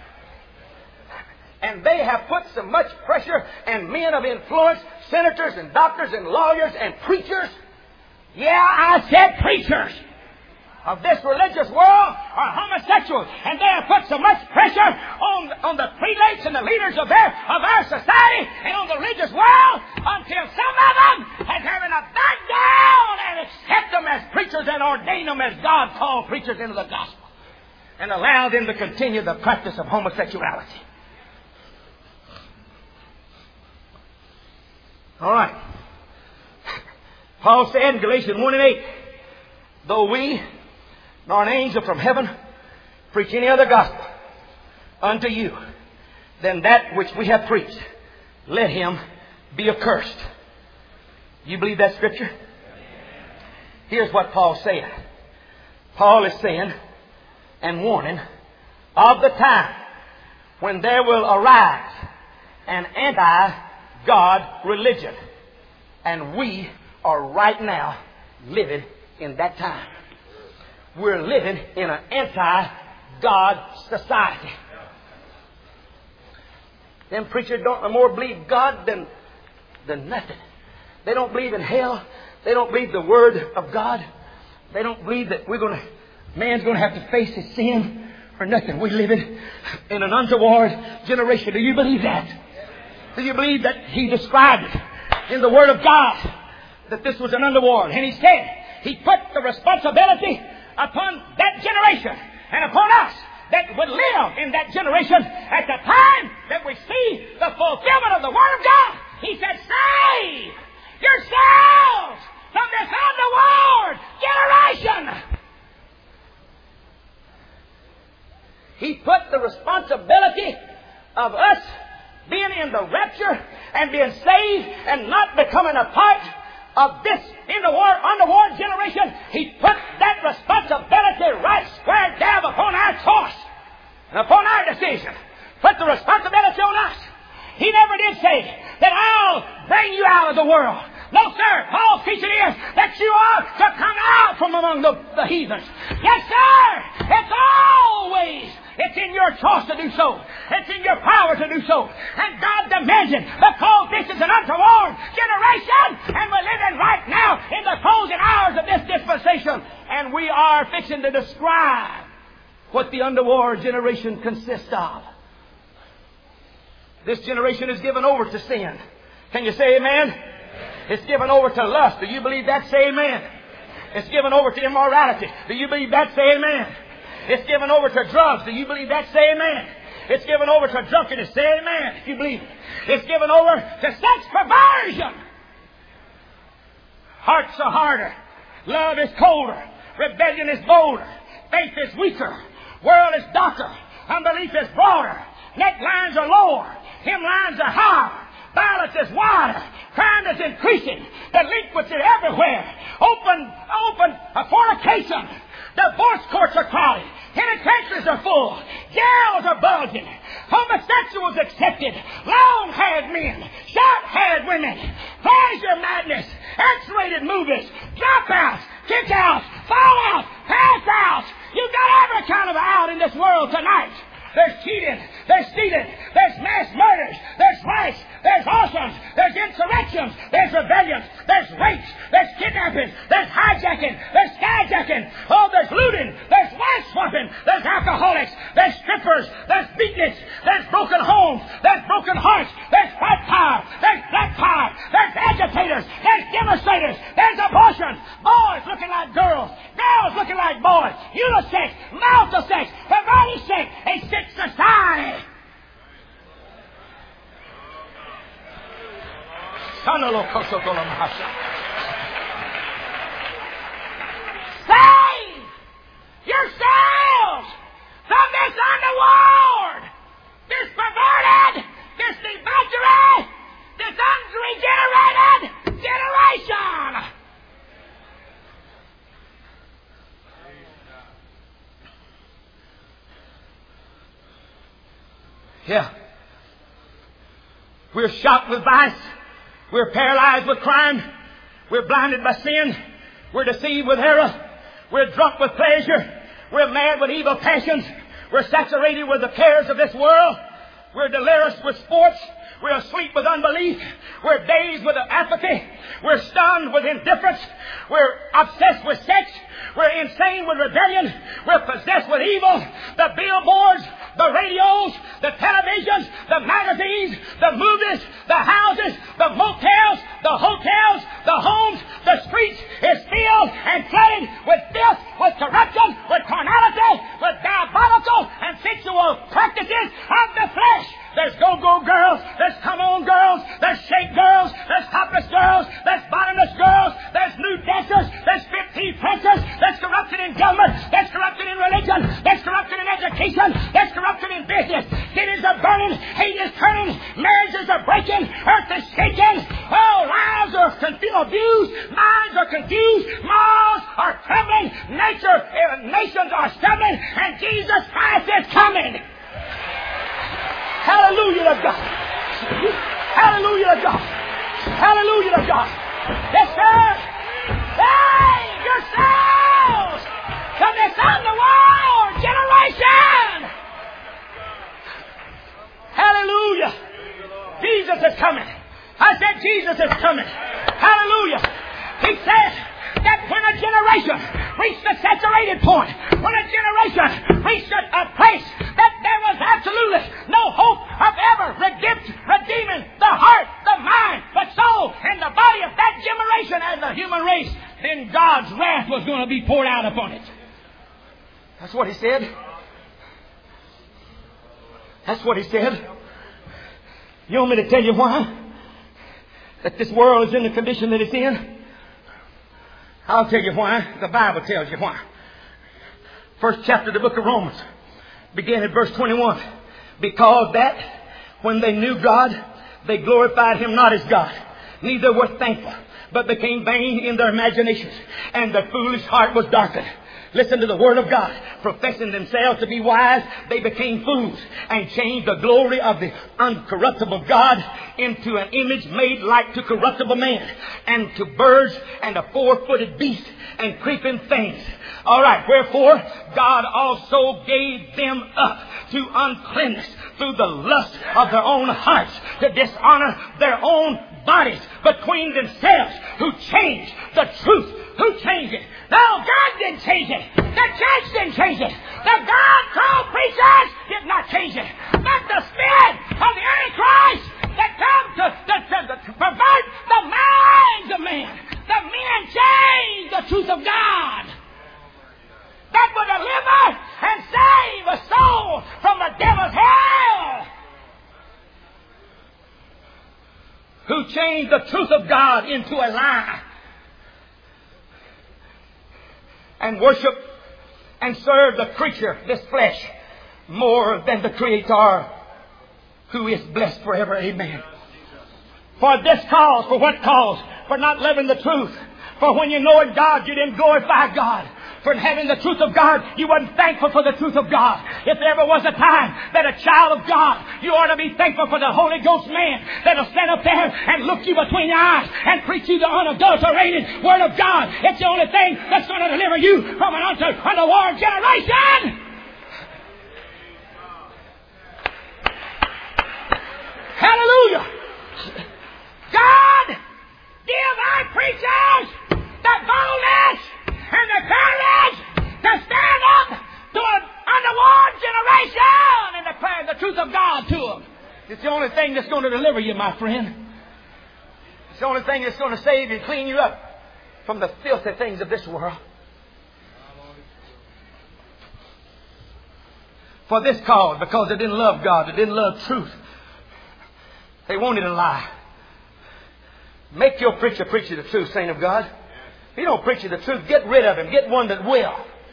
And they have put so much pressure, and men of influence, senators and doctors and lawyers and preachers, yeah, I said preachers, of this religious world are homosexuals, and they have put so much pressure on the prelates and the leaders of our society and on the religious world until some of them have having to back down and accept them as preachers and ordain them as God called preachers into the gospel and allow them to continue the practice of homosexuality. All right. Paul said in Galatians 1:8, though we nor an angel from heaven preach any other gospel unto you than that which we have preached, let him be accursed. You believe that scripture? Here's what Paul's saying. Paul is saying and warning of the time when there will arise an anti-God religion. And we are right now living in that time. we're living in an anti-God society. Them preachers don't no more believe God than nothing. They don't believe in hell. They don't believe the Word of God. They don't believe that man's going to have to face his sin or nothing. We're living in an untoward generation. Do you believe that? Do you believe that He described it in the Word of God that this was an untoward? And He said He put the responsibility upon that generation and upon us that would live in that generation at the time that we see the fulfillment of the Word of God. He said, save yourselves from this untoward generation. He put the responsibility of us being in the rapture and being saved and not becoming a part of this untoward generation. He put that responsibility right square down upon our choice and upon our decision. Put the responsibility on us. He never did say that I'll bring you out of the world. No, sir. Paul's teaching is that you are to come out from among the heathens. Yes, sir. It's in your choice to do so. It's in your power to do so. And God demands it because this is an untoward generation and we're living right now in the closing hours of this dispensation. And we are fixing to describe what the untoward generation consists of. This generation is given over to sin. Can you say amen? It's given over to lust. Do you believe that? Say amen. It's given over to immorality. Do you believe that? Say amen. It's given over to drugs. Do you believe that? Say amen. It's given over to drunkenness. Say amen if you believe it. It's given over to sex perversion. Hearts are harder. Love is colder. Rebellion is bolder. Faith is weaker. World is darker. Unbelief is broader. Neck lines are lower. Hem lines are higher. Violence is wider. Crime is increasing. Delinquency everywhere. Open fornication. Divorce courts are crowded. Penitentiaries are full. Jails are bulging. Homosexuals accepted. Long-haired men. Short-haired women. Pleasure madness. X-rated movies. Dropouts. Kick-outs. Fallouts. Pass-outs. You've got every kind of out in this world tonight. There's cheating, there's stealing, there's mass murders, there's riots, there's arsons, there's insurrections, there's rebellions, there's rapes, there's kidnapping, there's hijacking, there's skyjacking, there's looting, there's wife swapping, there's alcoholics, there's strippers, there's beatniks, there's broken homes, there's broken hearts, there's white power, there's black power, there's agitators, there's demonstrators, there's abortions, boys looking like girls, girls looking like boys, unisex, multisex, perverted sex, a sick society. Save yourselves from this untoward, this perverted, this debauchery, this unregenerated generation. Yeah. We're shocked with vice. We're paralyzed with crime. We're blinded by sin. We're deceived with error. We're drunk with pleasure. We're mad with evil passions. We're saturated with the cares of this world. We're delirious with sports. We're asleep with unbelief. We're dazed with apathy. We're stunned with indifference. We're obsessed with sex. We're insane with rebellion. We're possessed with evil. The billboards, the radios, the televisions, the magazines, the movies, the houses, the motels, the hotels, the homes, the streets is filled and flooded with filth, with corruption, with carnality, with diabolical and sensual practices of the flesh. There's go-go girls, there's come-on girls, there's shake girls, there's topless girls, there's bottomless girls, there's nude dancers, there's 15 princes, there's corruption in government, there's corruption in religion, there's corruption in education, there's corruption in business. Cities are burning, hate is turning, marriages are breaking, earth is shaking, lives are abused, minds are confused, laws are trembling, nations are stumbling, and Jesus Christ is coming. Hallelujah to God. Hallelujah to God. Hallelujah to God. Yes, sir. Save yourselves from this generation reached the saturated point, when a generation reached a place that there was absolutely no hope of ever redeeming the heart, the mind, the soul, and the body of that generation as the human race, then God's wrath was going to be poured out upon it. That's what He said. That's what He said. You want me to tell you why? That this world is in the condition that it's in? I'll tell you why. The Bible tells you why. First chapter of the book of Romans, begin at verse 21. Because that when they knew God, they glorified Him not as God, neither were thankful, but became vain in their imaginations, and their foolish heart was darkened. Listen to the Word of God. Professing themselves to be wise, they became fools and changed the glory of the uncorruptible God into an image made like to corruptible man, and to birds, and a four-footed beast, and creeping things. All right, wherefore God also gave them up to uncleanness through the lust of their own hearts, to dishonor their own bodies between themselves, who changed the truth. Who changed it? No, God didn't change it. The church didn't change it. The God-called preachers did not change it. But the spirit of the Antichrist that come to pervert the minds of men. The men changed the truth of God. That would deliver and save a soul from the devil's hell. Who changed the truth of God into a lie. And worship and serve the creature, this flesh, more than the Creator, who is blessed forever. Amen. For this cause, for what cause? For not loving the truth. For when you know it, God, you didn't glorify God. For having the truth of God, you weren't thankful for the truth of God. If there ever was a time that a child of God, you ought to be thankful for the Holy Ghost man that'll stand up there and look you between the eyes and preach you the unadulterated Word of God. It's the only thing that's going to deliver you from an underworld generation. Hallelujah. God, give our preachers the boldness and the courage to stand up to an underworld generation and declare the truth of God to them. It's the only thing that's going to deliver you, my friend. It's the only thing that's going to save you, clean you up from the filthy things of this world. For this cause, because they didn't love God, they didn't love truth. They wanted a lie. Make your preacher preach you the truth, saint of God. If he don't preach you the truth, get rid of him. Get one that will.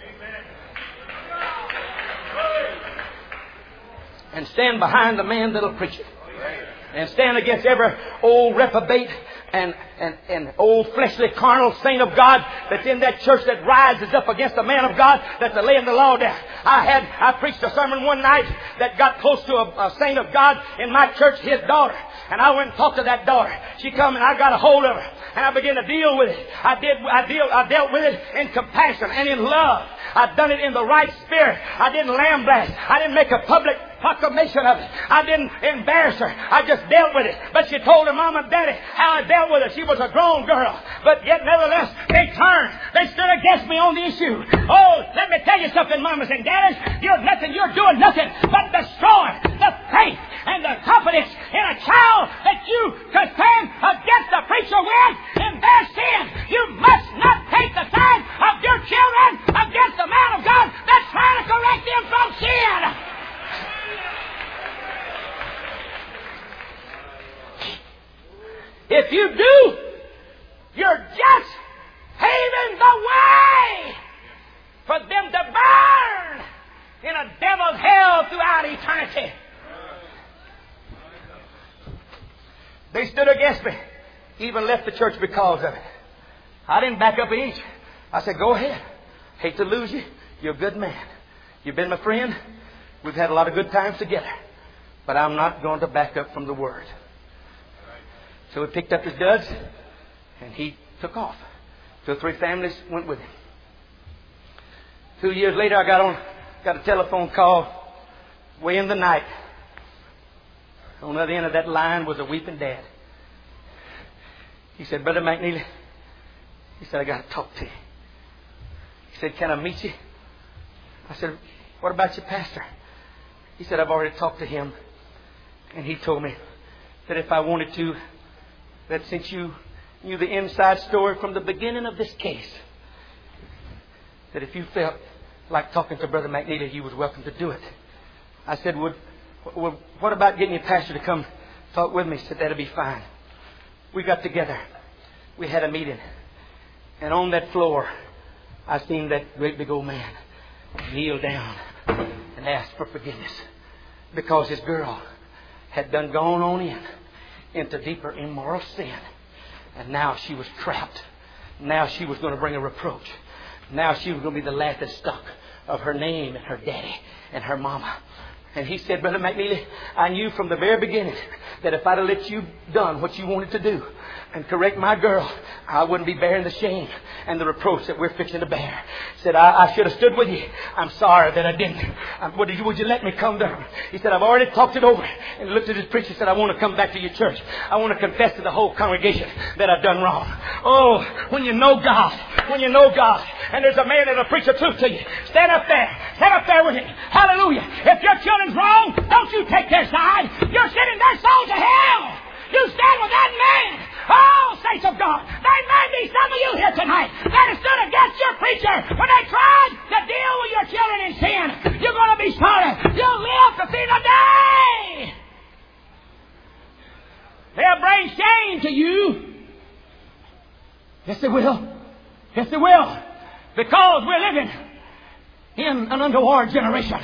And stand behind the man that'll preach it. And stand against every old reprobate and old fleshly carnal saint of God that's in that church that rises up against the man of God that's laying the law down. I preached a sermon one night that got close to a saint of God in my church, his daughter. And I went and talked to that daughter. She come and I got a hold of her. And I began to deal with it. I dealt with it in compassion and in love. I've done it in the right spirit. I didn't lambaste. I didn't make a public proclamation of it. I didn't embarrass her. I just dealt with it. But she told her mom and daddy how I dealt with her. She was a grown girl. But yet nevertheless, they turned. They stood against me on the issue. Oh, let me tell you something, mamas and daddies. You're doing nothing but destroying the faith and the confidence in a child that you could stand against the preacher with in their sin. You must not take the side of your children against the man of God that's trying to correct them from sin. If you do, you're just paving the way for them to burn in a devil's hell throughout eternity. They stood against me, even left the church because of it. I didn't back up an inch. I said, go ahead. Hate to lose you. You're a good man. You've been my friend. We've had a lot of good times together. But I'm not going to back up from the Word. So he picked up his duds and he took off. 2 or 3 families went with him. 2 years later, I got a telephone call way in the night. On the other end of that line was a weeping dad. He said, Brother McNeely, he said, I got to talk to you. He said, can I meet you? I said, what about your pastor? He said, I've already talked to him. And he told me that if I wanted to, that since you knew the inside story from the beginning of this case, that if you felt like talking to Brother McNeely, you was welcome to do it. I said, well, what about getting your pastor to come talk with me? He said, that'll be fine. We got together. We had a meeting. And on that floor, I seen that great big old man kneel down and ask for forgiveness because his girl had done gone on into deeper immoral sin. And now she was trapped. Now she was going to bring a reproach. Now she was going to be the laughing stock of her name and her daddy and her mama. And he said, Brother McNeely, I knew from the very beginning that if I'd have let you done what you wanted to do and correct my girl, I wouldn't be bearing the shame and the reproach that we're fixing to bear. Said, I should have stood with you. I'm sorry that I didn't. Would you let me come to her? He said, I've already talked it over. And he looked at his preacher and said, I want to come back to your church. I want to confess to the whole congregation that I've done wrong. Oh, when you know God, and there's a man that'll preach the truth to you, stand up there with him. Hallelujah. If your children's wrong, don't you take their side. You're sending their soul to hell. You stand with that man. Oh, saints of God, there may be some of you here tonight that have stood against your preacher when they tried to deal with your children in sin. You're going to be sorry. You'll live to see the day. They'll bring shame to you. Yes, they will. Yes, they will. Because we're living in an underworld generation.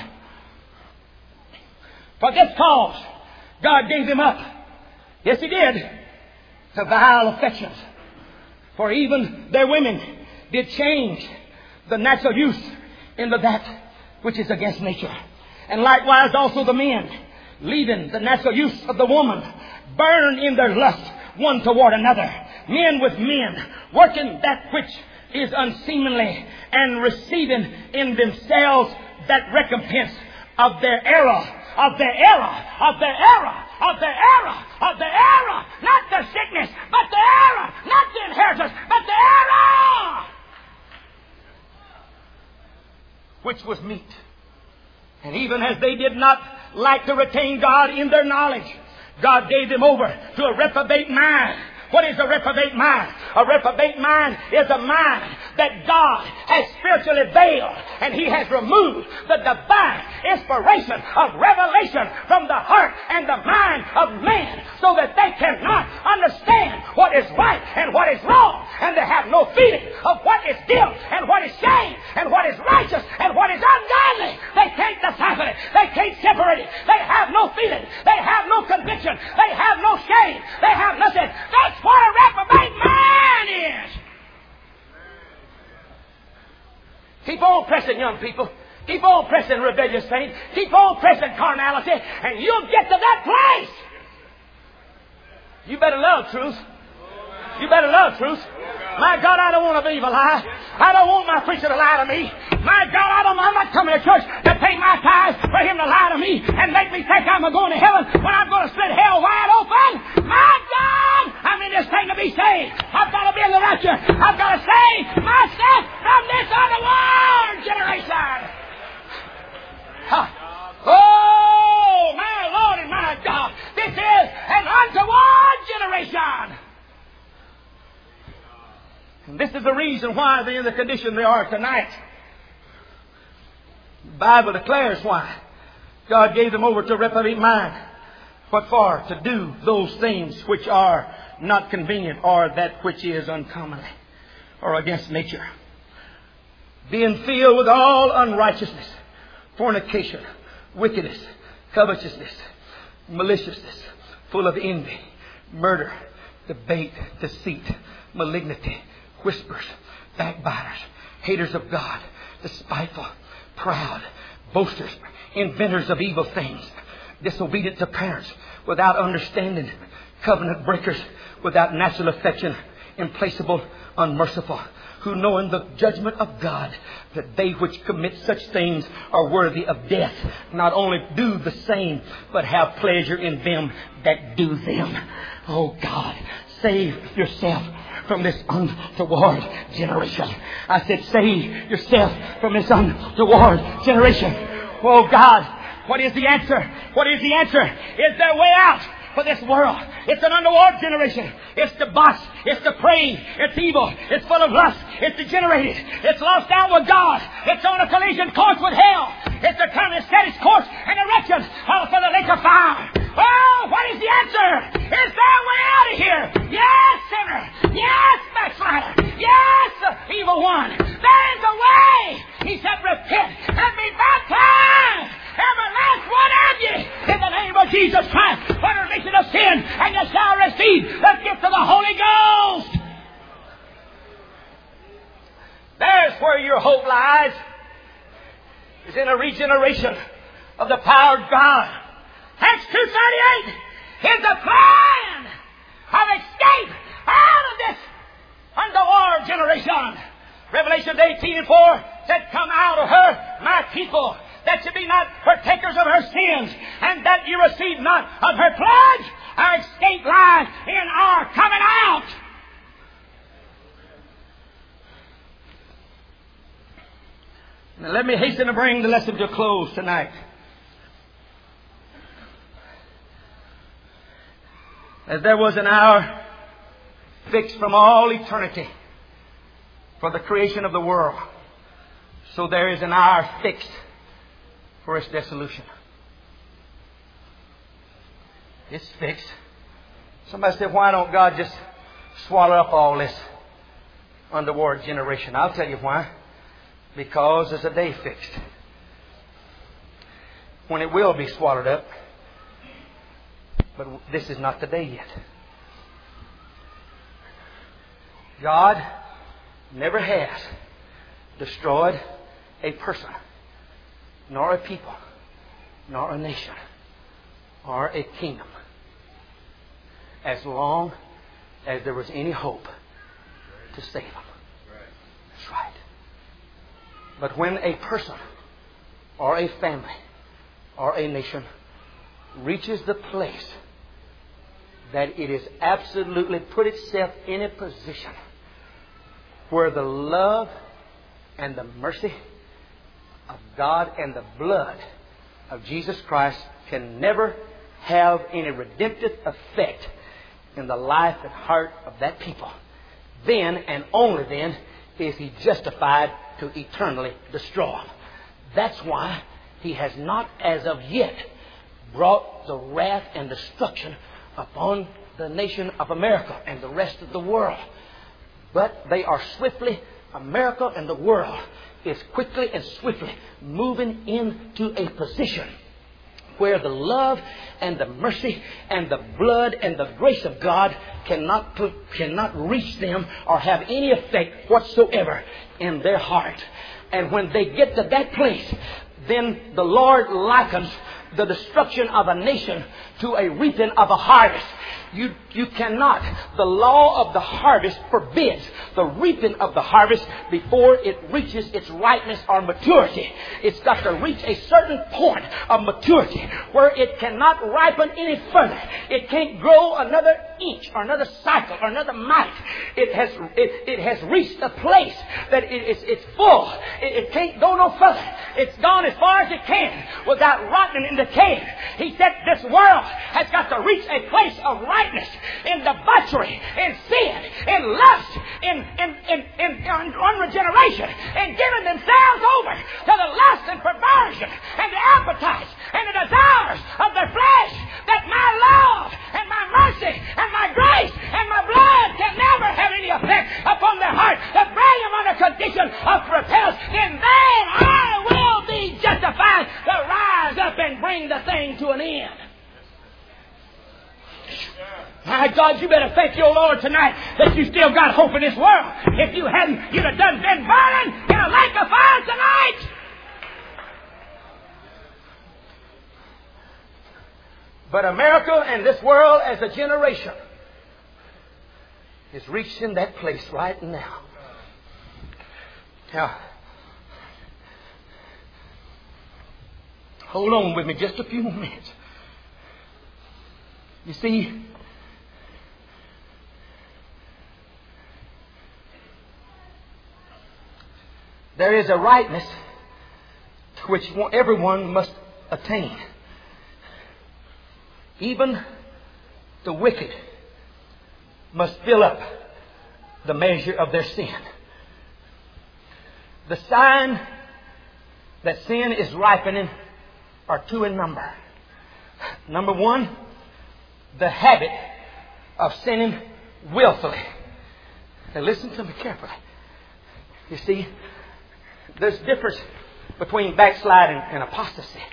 For this cause, God gave them up. Yes, He did. To vile affections. For even their women did change the natural use into that which is against nature. And likewise also the men, leaving the natural use of the woman, burn in their lust one toward another. Men with men, working that which is unseemly, and receiving in themselves that recompense of their error. Of their error. Of their error. Of their error. Of the error. Not the sickness, but the error. Not the inheritance, but the error. Which was meat. And even as they did not like to retain God in their knowledge, God gave them over to a reprobate mind. What is a reprobate mind? A reprobate mind is a mind that God has spiritually veiled, and He has removed the divine inspiration of revelation from the heart and the mind of man, so that they cannot understand what is right and what is wrong, and they have no feeling of what is guilt and what is shame and what is righteous and what is ungodly. They can't decipher it. They can't separate it. They have no feeling. They have no conviction. They have no shame. They have nothing. That's what a reprobate man is. Keep on pressing, young people. Keep on pressing, rebellious saints. Keep on pressing carnality, and you'll get to that place. You better love truth. You better love truth. My God, I don't want to believe a lie. I don't want my preacher to lie to me. My God, I'm not coming to church to pay my tithes for him to lie to me and make me think I'm going to heaven when I'm going to split hell wide open. My God, I'm in this thing to be saved. I've got to be in the rapture. I've got to save myself from this underworld generation. Oh, my Lord and my God, this is an untoward generation. And this is the reason why they're in the condition they are tonight. The Bible declares why. God gave them over to a reprobate mind. What for? To do those things which are not convenient, or that which is uncommonly, or against nature. Being filled with all unrighteousness, fornication, wickedness, covetousness, maliciousness, full of envy, murder, debate, deceit, malignity, whispers, backbiters, haters of God, despiteful, proud, boasters, inventors of evil things, disobedient to parents, without understanding, covenant breakers, without natural affection, implacable, unmerciful, who knowing the judgment of God, that they which commit such things are worthy of death, not only do the same, but have pleasure in them that do them. Oh God, save yourself from this untoward generation. I said, save yourself from this untoward generation. Oh God, what is the answer? What is the answer? Is there a way out for this world? It's an untoward generation. It's debauched. It's depraved. It's evil. It's full of lust. It's degenerated. It's lost out with God. It's on a collision course with hell. It's determined to set its course in direction for the lake of fire. Oh, what is the answer? Is there a way out of here? Yes, sinner. Yes, backslider. Yes, evil one. There is a way. He said, repent and be baptized, every last one of you, in the name of Jesus Christ, for the remission of sin, and you shall receive the gift of the Holy Ghost. There's where your hope lies, is in a regeneration of the power of God. Acts 2:38 is the plan of escape out of this untoward generation. Revelation 18:4 said, come out of her, my people, that you be not partakers of her sins, and that you receive not of her plagues. Our escape lies in our coming out. Now let me hasten to bring the lesson to a close tonight. As there was an hour fixed from all eternity for the creation of the world, so there is an hour fixed for its dissolution. It's fixed. Somebody said, why don't God just swallow up all this untoward generation? I'll tell you why. Because there's a day fixed when it will be swallowed up. But this is not the day yet. God never has destroyed a person, nor a people, nor a nation, or a kingdom, as long as there was any hope to save them. That's right. But when a person, or a family, or a nation reaches the place that it is absolutely put itself in a position where the love and the mercy of God and the blood of Jesus Christ can never have any redemptive effect in the life and heart of that people, then and only then is He justified to eternally destroy them. That's why He has not as of yet brought the wrath and destruction upon the nation of America and the rest of the world. But they are swiftly, America and the world is quickly and swiftly moving into a position where the love and the mercy and the blood and the grace of God cannot reach them or have any effect whatsoever in their heart. And when they get to that place, then the Lord likens the destruction of a nation to a reaping of a harvest. You cannot. The law of the harvest forbids the reaping of the harvest before it reaches its ripeness or maturity. It's got to reach a certain point of maturity where it cannot ripen any further. It can't grow another inch or another cycle or another mite. It has reached a place that it's full. It can't go no further. It's gone as far as it can without rotting and decaying. He said this world has got to reach a place of ripeness in debauchery, in sin, in lust, in unregeneration, and giving themselves over to the lust and perversion and the appetites and the desires of their flesh, that my love and my mercy and my grace and my blood can never have any effect upon their heart to bring them under condition of repentance. And then I will be justified to rise up and bring the thing to an end. My God, you better thank your Lord tonight that you still got hope in this world. If you hadn't, you'd have been burning in a lake of fire tonight. But America and this world as a generation is reaching that place right now. Now, hold on with me just a few more minutes. You see, there is a rightness to which everyone must attain. Even the wicked must fill up the measure of their sin. The sign that sin is ripening are two in number. Number one, the habit of sinning willfully. Now listen to me carefully. You see, there's a difference between backsliding and apostasy.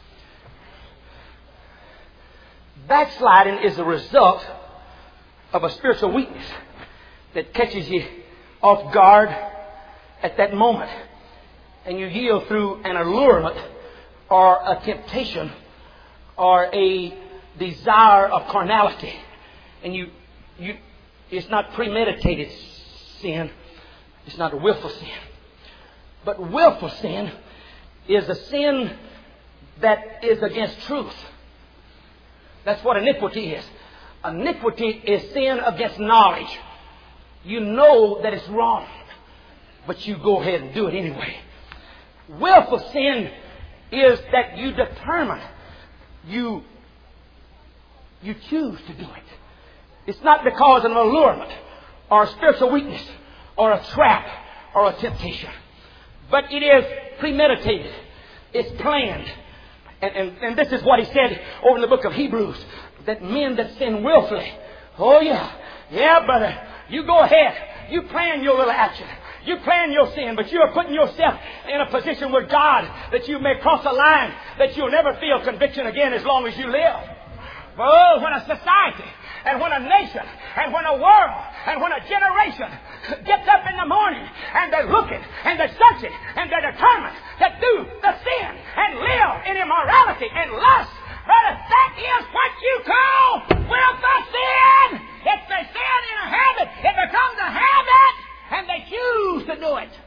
Backsliding is a result of a spiritual weakness that catches you off guard at that moment, and you yield through an allurement or a temptation or a desire of carnality, and it's not premeditated sin. It's not a willful sin. But willful sin is a sin that is against truth. That's what iniquity is. Iniquity is sin against knowledge. You know that it's wrong, but you go ahead and do it anyway. Willful sin is that you determine, you choose to do it. It's not because of an allurement or a spiritual weakness or a trap or a temptation. But it is premeditated. It's planned. And this is what he said over in the book of Hebrews, that men that sin willfully. Oh yeah. Yeah, brother. You go ahead. You plan your little action. You plan your sin, but you are putting yourself in a position with God that you may cross a line that you'll never feel conviction again as long as you live. Oh, when a society and when a nation and when a world and when a generation gets up in the morning and they're looking and they're searching and they're determined to do the sin and live in immorality and lust, brother, that is what you call willful sin. It's the sin in a habit. It becomes a habit and they choose to do it.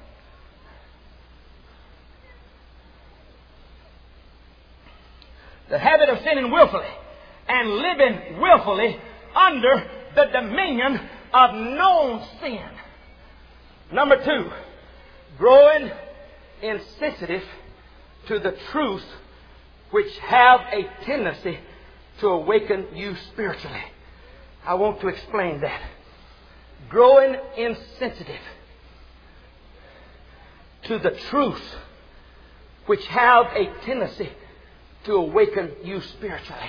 The habit of sinning willfully and living willfully under the dominion of known sin. Number two, growing insensitive to the truth which have a tendency to awaken you spiritually. I want to explain that. Growing insensitive to the truth which have a tendency to awaken you spiritually.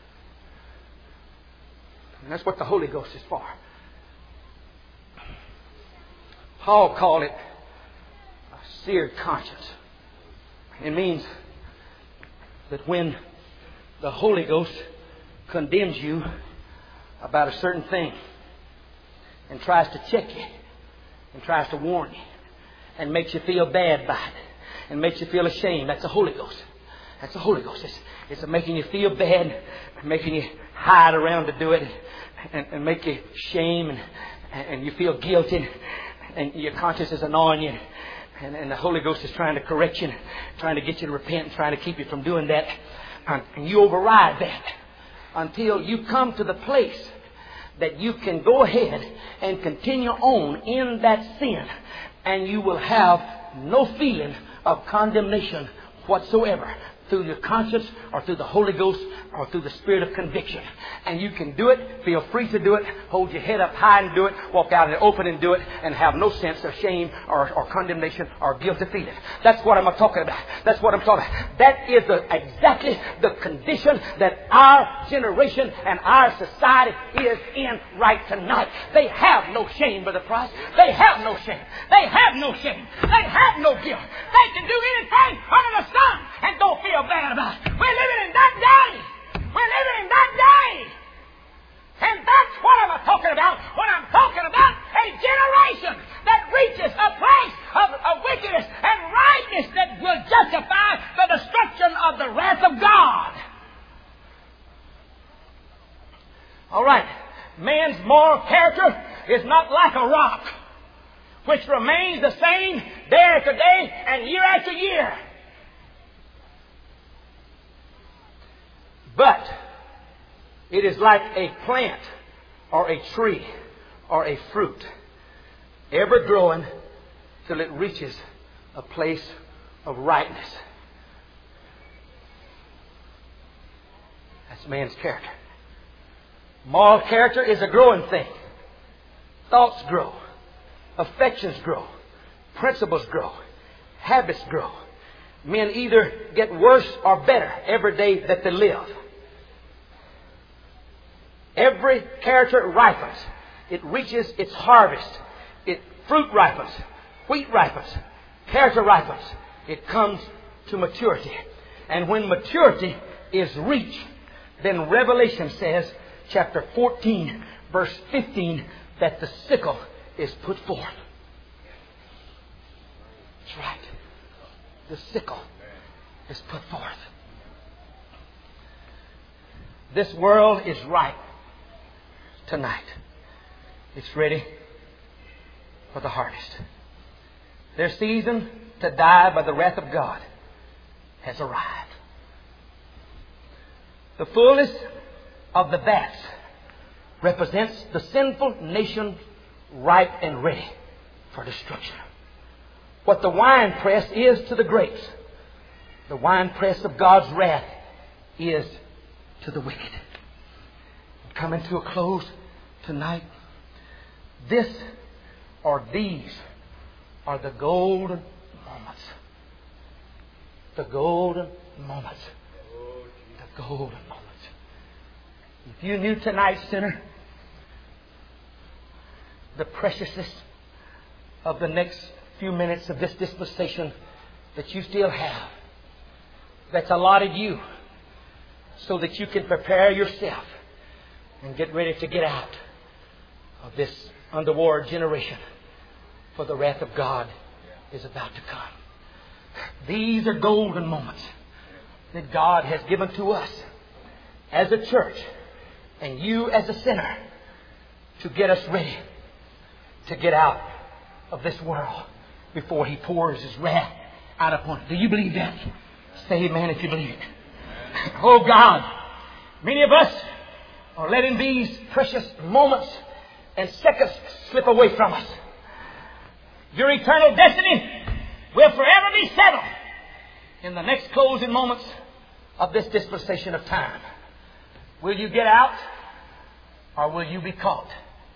And that's what the Holy Ghost is for. Paul called it a seared conscience. It means that when the Holy Ghost condemns you about a certain thing and tries to check you and tries to warn you and makes you feel bad by it and makes you feel ashamed, that's the Holy Ghost. That's the Holy Ghost. It's making you feel bad, making you hide around to do it, and make you shame, and you feel guilty, and your conscience is annoying you, and the Holy Ghost is trying to correct you, trying to get you to repent, and trying to keep you from doing that, and you override that until you come to the place that you can go ahead and continue on in that sin, and you will have no feeling of condemnation whatsoever, through your conscience or through the Holy Ghost or through the spirit of conviction. And you can do it, feel free to do it, hold your head up high and do it, walk out in the open and do it, and have no sense of shame or condemnation or guilty feeling. That's what I'm talking about. That's what I'm talking about. That is exactly the condition that our generation and our society is in right tonight. They have no shame, Brother Price. They have no shame. They have no shame. They have no guilt. They can do anything under the sun and don't feel bad about it. We're living in that day. We're living in that day. And that's what I'm talking about when I'm talking about a generation that reaches a place of wickedness and rightness that will justify the destruction of the wrath of God. All right. Man's moral character is not like a rock, which remains the same day after day and year after year. But it is like a plant or a tree or a fruit, ever growing till it reaches a place of rightness. That's man's character. Moral character is a growing thing. Thoughts grow. Affections grow. Principles grow. Habits grow. Men either get worse or better every day that they live. Every character ripens. It reaches its harvest. Fruit ripens. Wheat ripens. Character ripens. It comes to maturity. And when maturity is reached, then Revelation says, chapter 14, verse 15, that the sickle is put forth. That's right. The sickle is put forth. This world is ripe tonight. It's ready for the harvest. Their season to die by the wrath of God has arrived. The fullness of the vats represents the sinful nation ripe and ready for destruction. What the winepress is to the grapes, the winepress of God's wrath is to the wicked. Coming to a close tonight, these are the golden moments. The golden moments. The golden moments. If you knew tonight, sinner, the preciousness of the next few minutes of this dispensation that you still have, that's allotted you so that you can prepare yourself and get ready to get out of this underworld generation, for the wrath of God is about to come. These are golden moments that God has given to us as a church and you as a sinner to get us ready to get out of this world before He pours His wrath out upon it. Do you believe that? Say amen if you believe it. Oh God, many of us are letting these precious moments and seconds slip away from us. Your eternal destiny will forever be settled in the next closing moments of this dispensation of time. Will you get out, or will you be caught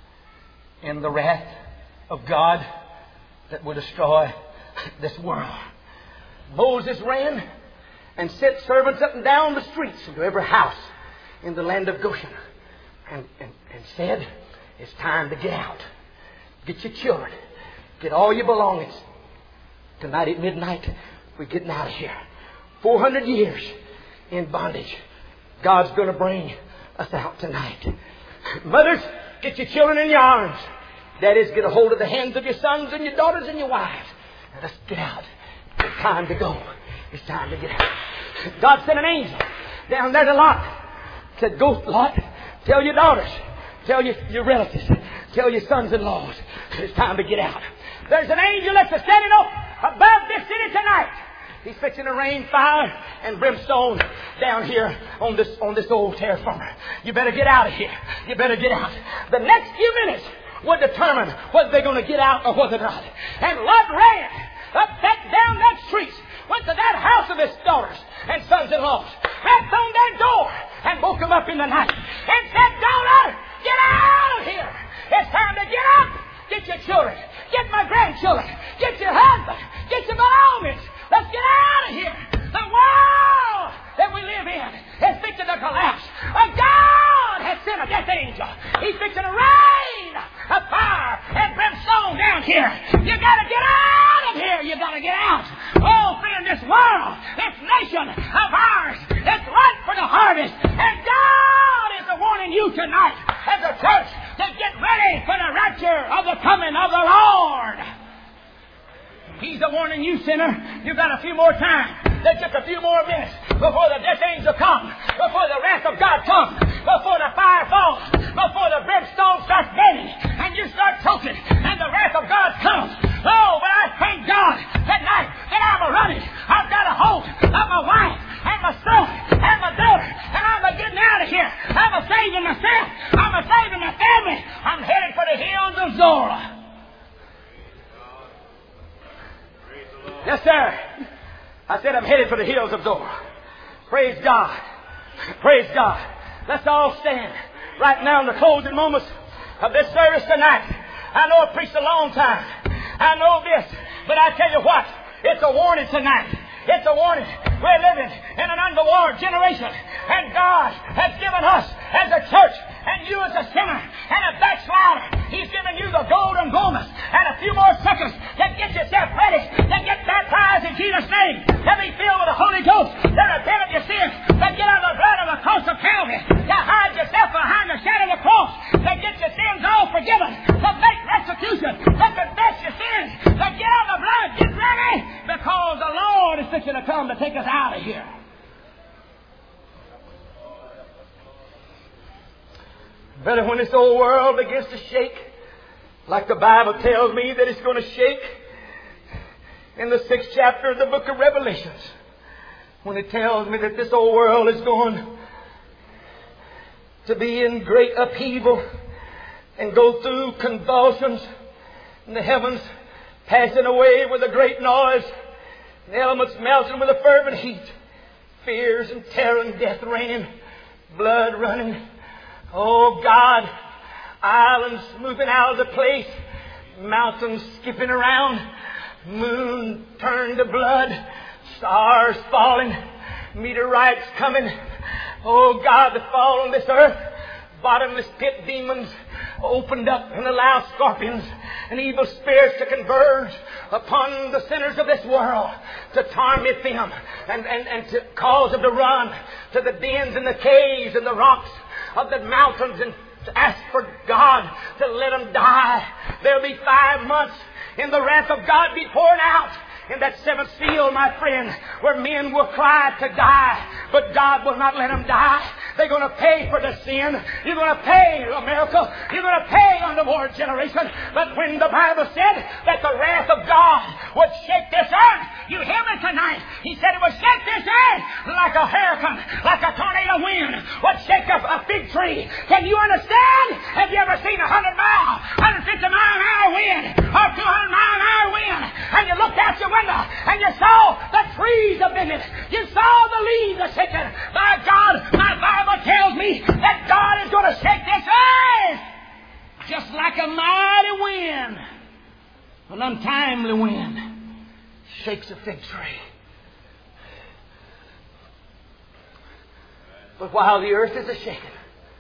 in the wrath of God that will destroy this world? Moses ran and sent servants up and down the streets into every house in the land of Goshen and said, it's time to get out. Get your children. Get all your belongings. Tonight at midnight, we're getting out of here. 400 years in bondage. God's going to bring us out tonight. Mothers, get your children in your arms. Daddies, get a hold of the hands of your sons and your daughters and your wives. And let's get out. It's time to go. It's time to get out. God sent an angel down there to Lot. Said, go, Lot, tell your daughters, tell your relatives, tell your sons-in-laws, it's time to get out. There's an angel that's standing up above this city tonight. He's fixing to rain fire and brimstone down here on this old terra firma. You better get out of here. You better get out. The next few minutes will determine whether they're going to get out or whether not. And Lot ran up down that street, went to that house of his daughters and sons-in-laws, rapped on their door and woke them up in the night and said, daughter, get out of here. It's time to get up. Get your children. Get my grandchildren. Get your husband. Get your belongings. Let's get out of here. The world that we live in is fixing to collapse. God has sent a death angel. He's fixing to rain a fire and brimstone down here. You got to get out of here. You got to get out. Oh, friend, this world, this nation of ours, it's ripe for the harvest. And God is warning you tonight as a church to get ready for the rapture of the coming of the Lord. He's warning you, sinner. You've got a few more time. There's just a few more minutes before the death angel comes, before the wrath of God comes, before the fire falls, before the brimstone starts burning, and you start choking, and the wrath of God comes. Oh, but I thank God tonight that I'm running. I've got a hold of my wife and my son and my daughter, and I'm getting out of here. I'm saving myself. I'm saving my family. I'm headed for the hills of Zorah. Yes, sir. I said I'm headed for the hills of Zorah. Praise God. Praise God. Let's all stand right now in the closing moments of this service tonight. I know I preached a long time. I know this. But I tell you what, it's a warning tonight. It's a warning. We're living in an underwater generation. And God has given us as a church and you as a sinner and a backslider, He's given you the golden moments and a few more seconds to get yourself ready, to get baptized in Jesus' name, to be filled with the Holy Ghost, to repent of your sins, to get out of the blood of the cross of Calvary, to hide yourself behind the shadow of the cross, to get your sins all forgiven, to make restitution, to confess your sins, to get out of the blood. Get ready, because the Lord is fixing to come to take us out of here. Brother, when this old world begins to shake, like the Bible tells me that it's going to shake in the 6th chapter of the book of Revelations, when it tells me that this old world is going to be in great upheaval and go through convulsions, and the heavens passing away with a great noise, and the elements melting with a fervent heat, fears and terror and death reigning, blood running. Oh God, islands moving out of the place, mountains skipping around, moon turned to blood, stars falling, meteorites coming. Oh God, to fall on this earth, bottomless pit demons opened up and allow scorpions and evil spirits to converge upon the sinners of this world, to torment them and to cause them to run to the dens and the caves and the rocks of the mountains and to ask for God to let them die. There'll be 5 months in the wrath of God be poured out in that 7th seal, my friend, where men will cry to die, but God will not let them die. They're going to pay for the sin. You're going to pay, America. You're going to pay on the world generation. But when the Bible said that the wrath of God would shake this earth, you hear me tonight? He said it would shake this earth like a hurricane, like a tornado wind would shake a fig tree. Can you understand? Have you ever seen 100-mile, 150-mile-an-hour wind or 200-mile-an-hour wind? And you looked out your window and you saw the trees are bending. You saw the leaves are shaking. My God, my Bible tells me that God is going to shake this earth just like a mighty wind, an untimely wind shakes a fig tree. But while the earth is a-shaking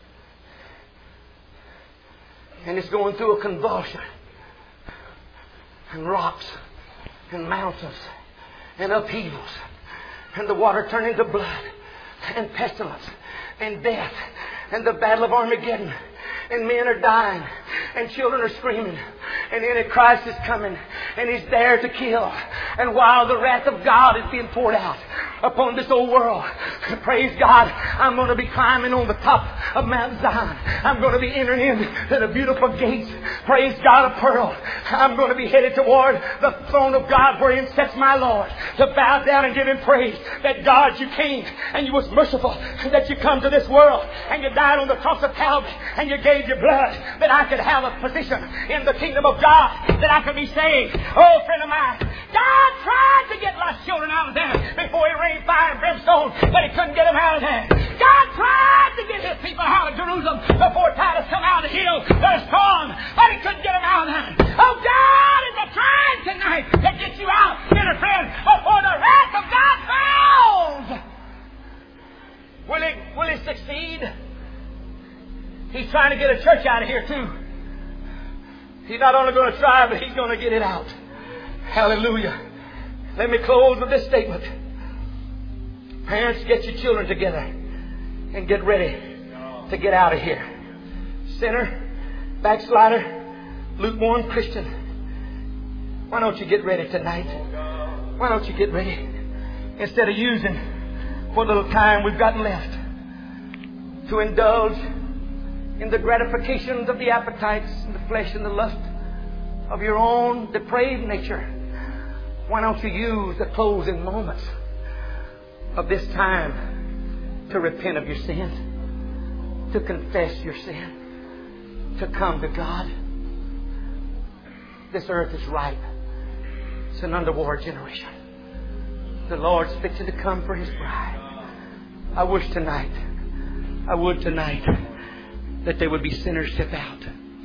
and it's going through a convulsion, and rocks and mountains and upheavals and the water turning to blood and pestilence and death and the battle of Armageddon, and men are dying and children are screaming, and Antichrist is coming and he's there to kill. And while the wrath of God is being poured out upon this old world, praise God, I'm going to be climbing on the top of Mount Zion. I'm going to be entering into the beautiful gates, praise God, of pearl. I'm going to be headed toward the throne of God wherein sits my Lord, to bow down and give Him praise that God, you came and you was merciful, that you come to this world and you died on the cross of Calvary and you gave your blood that I could have a position in the kingdom of God, that I could be saved. Oh, friend of mine, God tried to get lost children out of there before He rained fire and brimstone, but He couldn't get them out of there. God tried to get His people out of Jerusalem before Titus come out of the hill. They're strong, but He couldn't get them out of there. Oh, God is trying tonight to get you out, dear friend, before the wrath of God falls. Will He succeed? He's trying to get a church out of here too. He's not only going to try, but He's going to get it out. Hallelujah. Let me close with this statement. Parents, get your children together and get ready to get out of here. Sinner, backslider, lukewarm Christian, why don't you get ready tonight? Why don't you get ready? Instead of using what little time we've got left to indulge in the gratifications of the appetites and the flesh and the lust of your own depraved nature, why don't you use the closing moments of this time to repent of your sin, to confess your sin, to come to God? This earth is ripe. It's an underwater generation. The Lord's fixing to come for His bride. I would tonight, that there would be sinners step out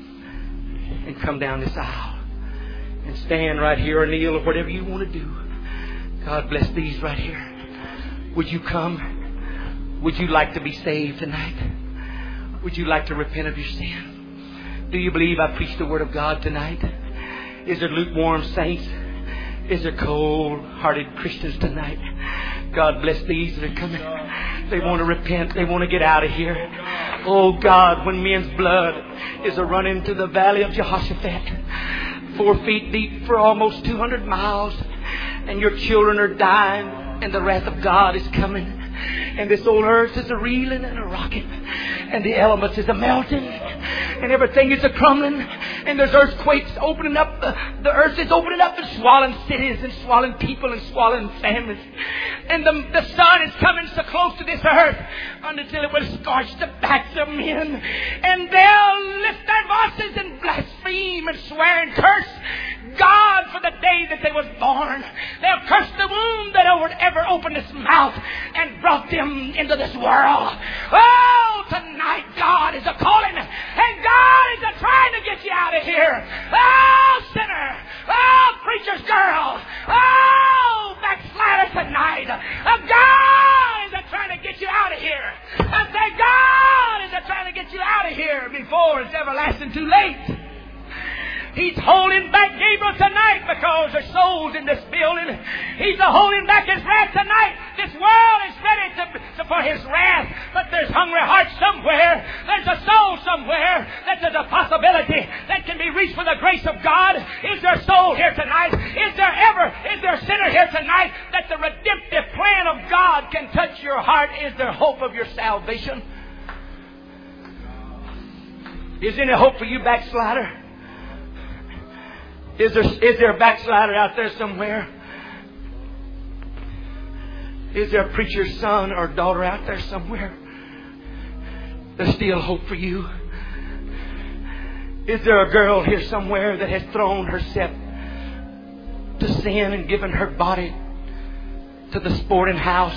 and come down this aisle and stand right here or kneel or whatever you want to do. God bless these right here. Would you come? Would you like to be saved tonight? Would you like to repent of your sin? Do you believe I preached the Word of God tonight? Is there lukewarm saints? Is there cold-hearted Christians tonight? God bless these that are coming. They want to repent. They want to get out of here. Oh God, when men's blood is a run into the valley of Jehoshaphat, 4 feet deep for almost 200 miles, and your children are dying, and the wrath of God is coming, and this old earth is a reeling and a rocking, and the elements is a melting, and everything is a crumbling, and there's earthquakes opening up. The earth is opening up and swallowing cities and swallowing people and swallowing families. And the sun is coming so close to this earth until it will scorch the backs of men. And they'll lift their voices and blaspheme and swear and curse God for the day that they was born. They'll curse the womb that ever opened its mouth and brought them into this world. Oh, tonight God is a-calling, and God is a-trying to get you out of here. Oh, sinner. Oh, preacher's girl. Oh, backslider tonight. God is a-trying to get you out of here. I say God is a-trying to get you out of here before it's everlasting too late. He's holding back Gabriel tonight because there's souls in this building. He's holding back His wrath tonight. This world is ready for His wrath, but there's hungry hearts somewhere. There's a soul somewhere that there's a possibility that can be reached for the grace of God. Is there a soul here tonight? Is there a sinner here tonight that the redemptive plan of God can touch your heart? Is there hope of your salvation? Is there any hope for you, backslider? Is there a backslider out there somewhere? Is there a preacher's son or daughter out there somewhere? There's still hope for you. Is there a girl here somewhere that has thrown herself to sin and given her body to the sporting house?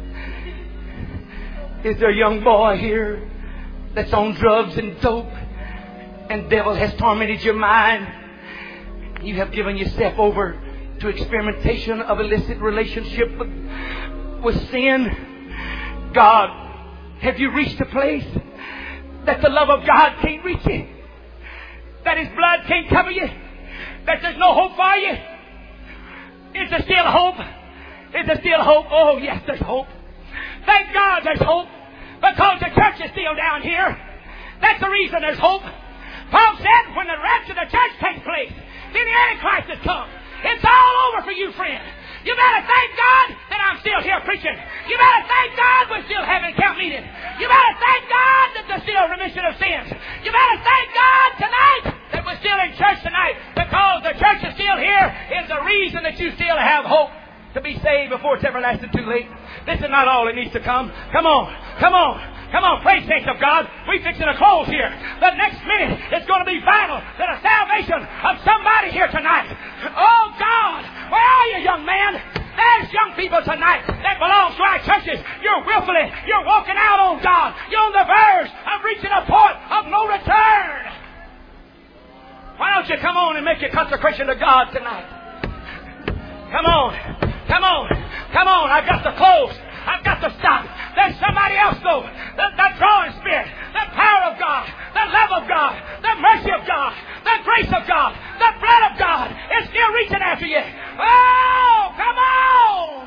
Is there a young boy here that's on drugs and dope, and devil has tormented your mind? You have given yourself over to experimentation of illicit relationship with sin. God, have you reached a place that the love of God can't reach you? That His blood can't cover you? That there's no hope for you? Is there still hope? Is there still hope? Oh, yes, there's hope. Thank God there's hope. Because the church is still down here. That's the reason there's hope. Paul said when the rapture of the church takes place, then the Antichrist has come. It's all over for you, friend. You better thank God that I'm still here preaching. You better thank God we're still having camp meetings. You better thank God that there's still remission of sins. You better thank God tonight that we're still in church tonight, because the church is still here is the reason that you still have hope to be saved before it's everlasting too late. This is not all that needs to come. Come on. Come on. Come on, praise saints of God. We're fixing to close here. The next minute is going to be vital to the salvation of somebody here tonight. Oh, God, where are you, young man? There's young people tonight that belong to our churches. You're walking out on God. You're on the verge of reaching a point of no return. Why don't you come on and make your consecration to God tonight? Come on. Come on. Come on. I've got to close. I've got to stop. There's somebody else, though. The drawing spirit, the power of God, the love of God, the mercy of God, the grace of God, the blood of God is still reaching after you. Oh, come on.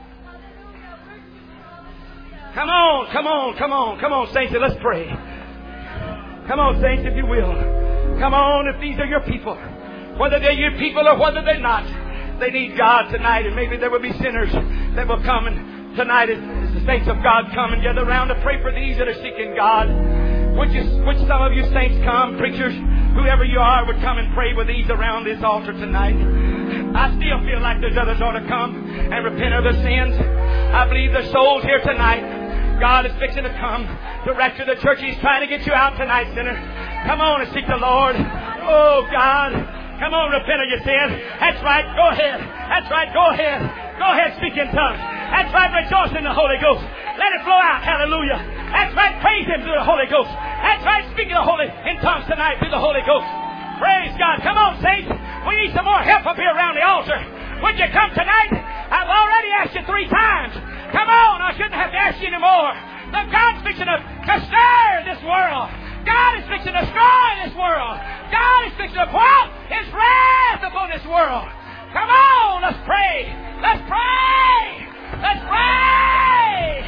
Come on, come on, come on, come on, saints, let's pray. Come on, saints, if you will. Come on, if these are your people, whether they're your people or whether they're not, they need God tonight, and maybe there will be sinners that will come and tonight as the saints of God come and gather around to pray for these that are seeking God. Would some of you saints come, preachers, whoever you are, would come and pray with these around this altar tonight. I still feel like there's others ought to come and repent of their sins. I believe there's souls here tonight. God is fixing to come to rapture the church. He's trying to get you out tonight, sinner. Come on and seek the Lord. Oh, God. Come on, repent of your sin. That's right. Go ahead. That's right. Go ahead. Go ahead, speak in tongues. That's right, rejoice in the Holy Ghost. Let it flow out. Hallelujah. That's right, praise Him through the Holy Ghost. That's right, speak in tongues tonight through the Holy Ghost. Praise God. Come on, saints. We need some more help up here around the altar. Would you come tonight? I've already asked you 3 times. Come on. I shouldn't have to ask you anymore. The God's fixing to stir this world. God is fixing to destroy this world. God is fixing to pour out His wrath upon this world. Come on, let's pray. Let's pray. Let's pray.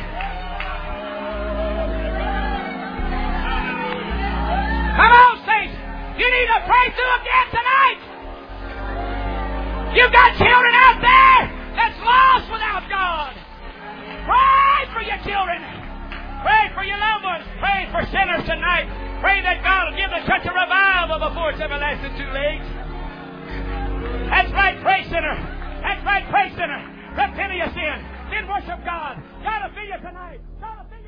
Come on, saints. You need to pray through again tonight. You've got children out there that's lost without God. Pray for your children. Pray for your loved ones. Pray for sinners tonight. Pray that God will give the church a revival before it's everlasting too late. That's right, pray, sinner. That's right, pray, sinner. Repent of your sin. Then worship God. God will fill you tonight. God will fill you.